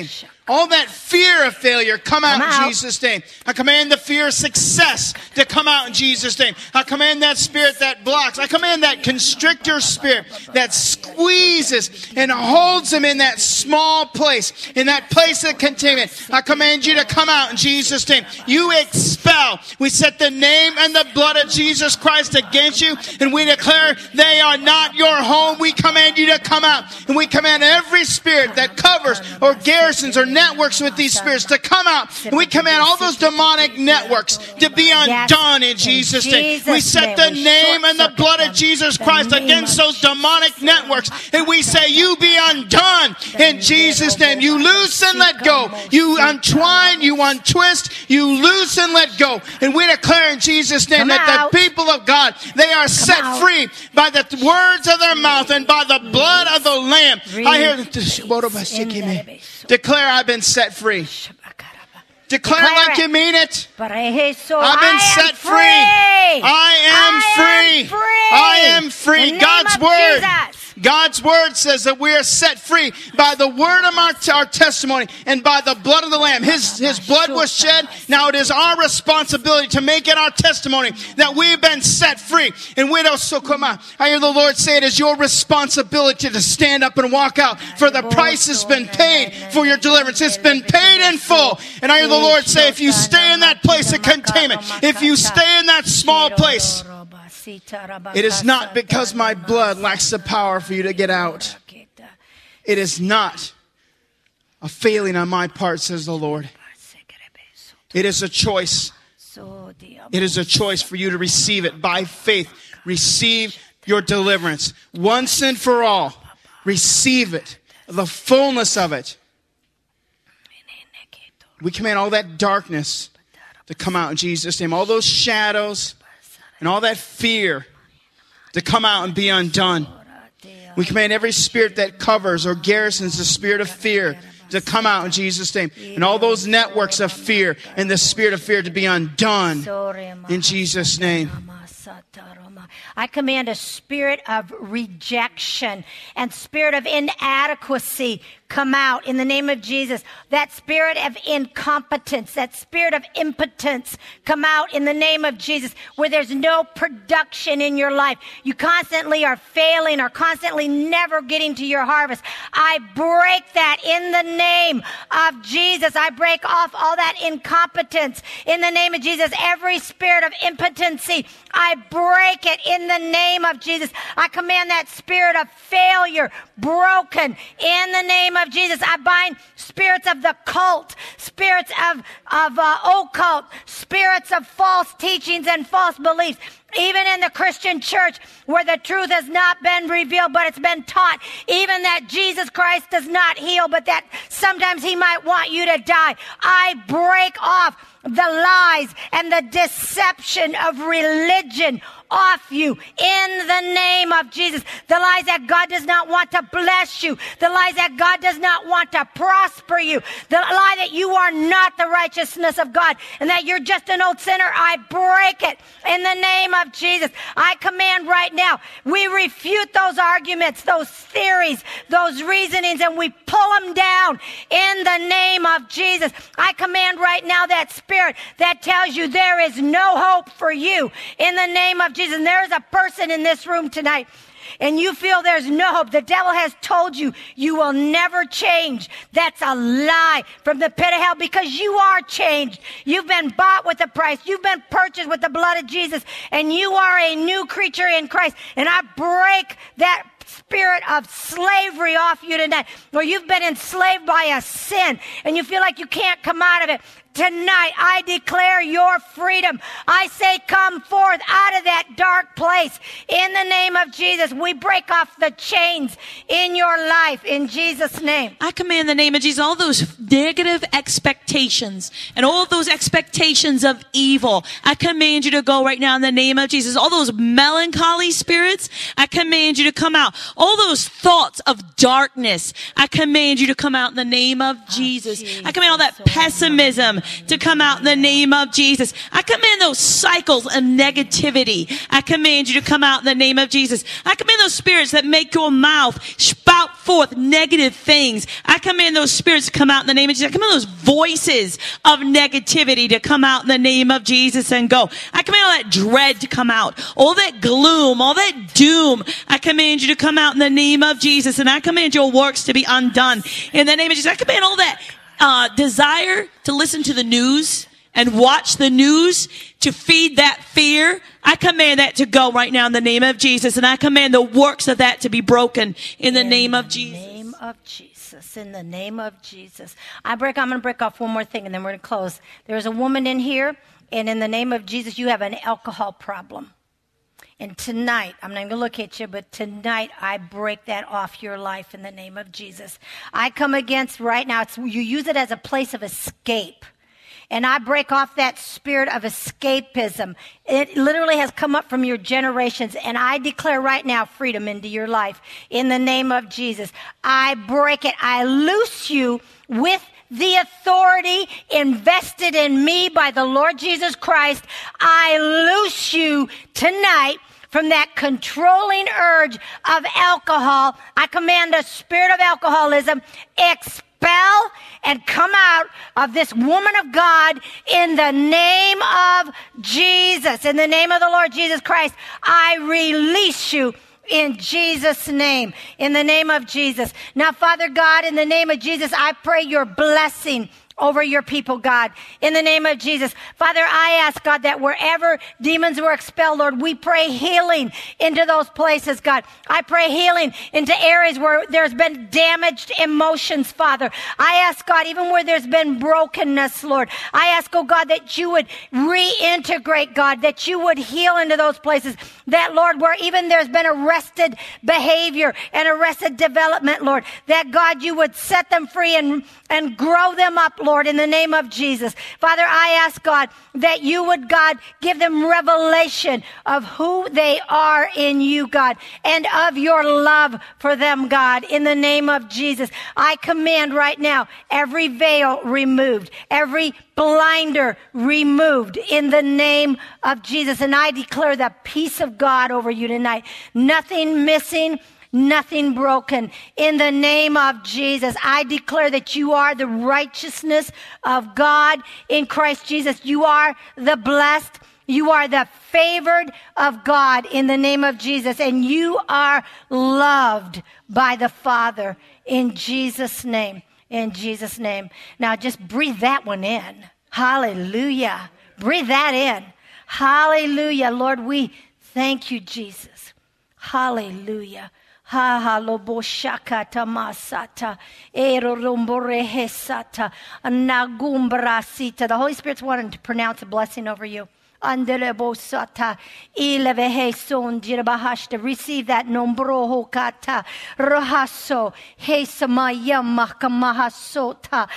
All that fear of failure, come out Come in out. Jesus' name. I command the fear of success to come out in Jesus' name. I command that spirit that blocks. I command that constrictor spirit that squeezes and holds them in that small place, in that place of containment. I command you to come out in Jesus' name. You expel. We set the name and the blood of Jesus Christ against you, and we declare they are not your home. We command you to come out, and we command every spirit that covers or garrisons or networks with these spirits to come out. And we command all those demonic networks to be undone in Jesus' name. We set the name and the blood of Jesus Christ against those demonic networks. And we say, you be undone in Jesus' name. You loose and let go. You untwine, you untwist, you loose and let go. And we declare in Jesus' name that the people of God, they are set free by the words of their mouth and by the blood of the Lamb. I hear the declare I've been set free. Declare, Declare like it. you mean it. But I so I've been I am set free. free. I am I free. am free. I am free. In the name God's of word. Jesus. God's word says that we are set free by the word of our, our testimony and by the blood of the Lamb. His, his blood was shed. Now it is our responsibility to make it our testimony that we've been set free. And we don't, so come on. I hear the Lord say it is your responsibility to stand up and walk out, for the price has been paid for your deliverance. It's been paid in full. And I hear the Lord say, if you stay in that place of containment, if you stay in that small place, it is not because my blood lacks the power for you to get out. It is not a failing on my part, says the Lord. It is a choice. It is a choice for you to receive it by faith. Receive your deliverance. Once and for all. Receive it. The fullness of it. We command all that darkness to come out in Jesus' name. All those shadows and all that fear to come out and be undone. We command every spirit that covers or garrisons the spirit of fear to come out in Jesus' name. And all those networks of fear and the spirit of fear to be undone in Jesus' name. I command a spirit of rejection and spirit of inadequacy come out in the name of Jesus. That spirit of incompetence, that spirit of impotence come out in the name of Jesus, where there's no production in your life. You constantly are failing or constantly never getting to your harvest. I break that in the name of Jesus. I break off all that incompetence in the name of Jesus. Every spirit of impotency, I break it in the name of Jesus. I command that spirit of failure broken in the name of Jesus. I bind spirits of the cult, spirits of, of uh, occult, spirits of false teachings and false beliefs. Even in the Christian church where the truth has not been revealed, but it's been taught, even that Jesus Christ does not heal, but that sometimes he might want you to die. I break off the lies and the deception of religion off you in the name of Jesus. The lies that God does not want to bless you. The lies that God does not want to prosper you. The lie that you are not the righteousness of God and that you're just an old sinner. I break it in the name of Jesus. I command right now, we refute those arguments, those theories, those reasonings, and we pull them down in the name of Jesus. I command right now that spirit that tells you there is no hope for you in the name of Jesus. And there's a person in this room tonight and you feel there's no hope. The devil has told you you will never change. That's a lie from the pit of hell, because you are changed. You've been bought with a price. You've been purchased with the blood of Jesus, and you are a new creature in Christ. And I break that spirit of slavery off you tonight, where you've been enslaved by a sin and you feel like you can't come out of it. Tonight, I declare your freedom. I say, come forth out of that dark place. In the name of Jesus, we break off the chains in your life in Jesus' name. I command in the name of Jesus all those negative expectations and all of those expectations of evil. I command you to go right now in the name of Jesus. All those melancholy spirits, I command you to come out. All those thoughts of darkness, I command you to come out in the name of Jesus. I command all that pessimism to come out in the name of Jesus. I command those cycles of negativity. I command you to come out in the name of Jesus. I command those spirits that make your mouth spout forth negative things. I command those spirits to come out in the name of Jesus. I command those voices of negativity to come out in the name of Jesus and go. I command all that dread to come out. All that gloom, all that doom. I command you to come out in the name of Jesus. And I command your works to be undone in the name of Jesus. I command all that uh, desire to listen to the news and watch the news to feed that fear. I command that to go right now in the name of Jesus. And I command the works of that to be broken in the in name of the Jesus. name of Jesus. In the name of Jesus. I break, I'm going to break off one more thing and then we're going to close. There's a woman in here, and in the name of Jesus, you have an alcohol problem. And tonight, I'm not going to look at you, but tonight I break that off your life in the name of Jesus. I come against right now, it's, you use it as a place of escape. And I break off that spirit of escapism. It literally has come up from your generations. And I declare right now freedom into your life in the name of Jesus. I break it. I loose you with the authority invested in me by the Lord Jesus Christ. I loose you tonight from that controlling urge of alcohol. I command the spirit of alcoholism, expel and come out of this woman of God in the name of Jesus. In the name of the Lord Jesus Christ, I release you in Jesus' name. In the name of Jesus. Now, Father God, in the name of Jesus, I pray your blessing over your people, God, in the name of Jesus. Father, I ask, God, that wherever demons were expelled, Lord, we pray healing into those places, God. I pray healing into areas where there's been damaged emotions, Father. I ask, God, even where there's been brokenness, Lord, I ask, oh God, that you would reintegrate, God, that you would heal into those places, that, Lord, where even there's been arrested behavior and arrested development, Lord, that, God, you would set them free and, and grow them up, Lord, in the name of Jesus. Father, I ask, God, that you would, God, give them revelation of who they are in you, God, and of your love for them, God, in the name of Jesus. I command right now every veil removed, every blinder removed in the name of Jesus. And I declare the peace of God over you tonight. Nothing missing, nothing broken. In the name of Jesus, I declare that you are the righteousness of God in Christ Jesus. You are the blessed. You are the favored of God in the name of Jesus. And you are loved by the Father in Jesus' name. In Jesus' name. Now just breathe that one in. Hallelujah. Breathe that in. Hallelujah. Lord, we thank you, Jesus. Hallelujah. Ha ha lobo shakata masata ero romborehesata nagumbra sita. The Holy Spirit's wanting to pronounce a blessing over you. Andelebo sata ilevehe son jirabahashta. Receive that nombroho kata rahaso hesamayama kamahasota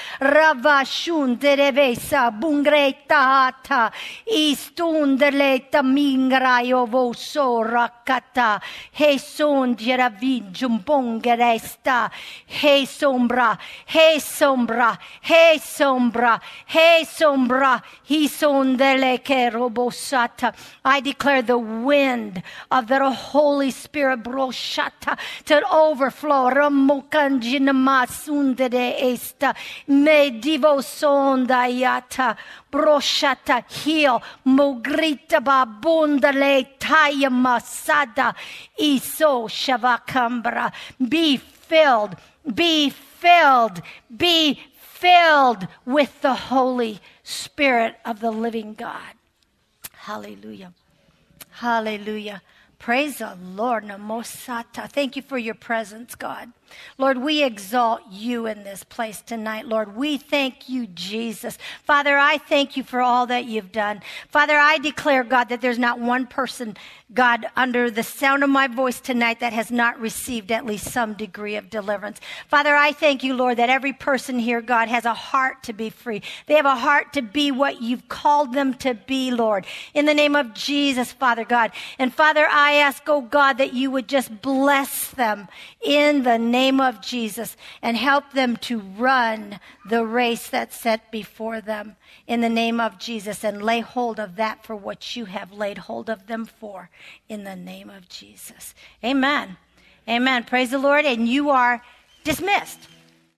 ravashun derevesa bungreta hata istundele tamingrayo voso rakata heson jiravin jumbongeresta he sombra he sombra he sombra he sombra he sondele kero. I declare the wind of the Holy Spirit broshata to overflow. Broshata heal mogrita babundale taya masada iso shavakambra. Be filled, be filled, be filled with the Holy Spirit of the living God. Hallelujah. Hallelujah. Praise the Lord. Namosata. Thank you for your presence, God. Lord, we exalt you in this place tonight. Lord, we thank you, Jesus. Father, I thank you for all that you've done. Father, I declare, God, that there's not one person, God, under the sound of my voice tonight that has not received at least some degree of deliverance. Father, I thank you, Lord, that every person here, God, has a heart to be free. They have a heart to be what you've called them to be, Lord. In the name of Jesus, Father God. And Father, I ask, oh God, that you would just bless them in the name of Jesus and help them to run the race that's set before them in the name of Jesus and lay hold of that for what you have laid hold of them for in the name of Jesus. Amen. Amen. Praise the Lord. And you are dismissed.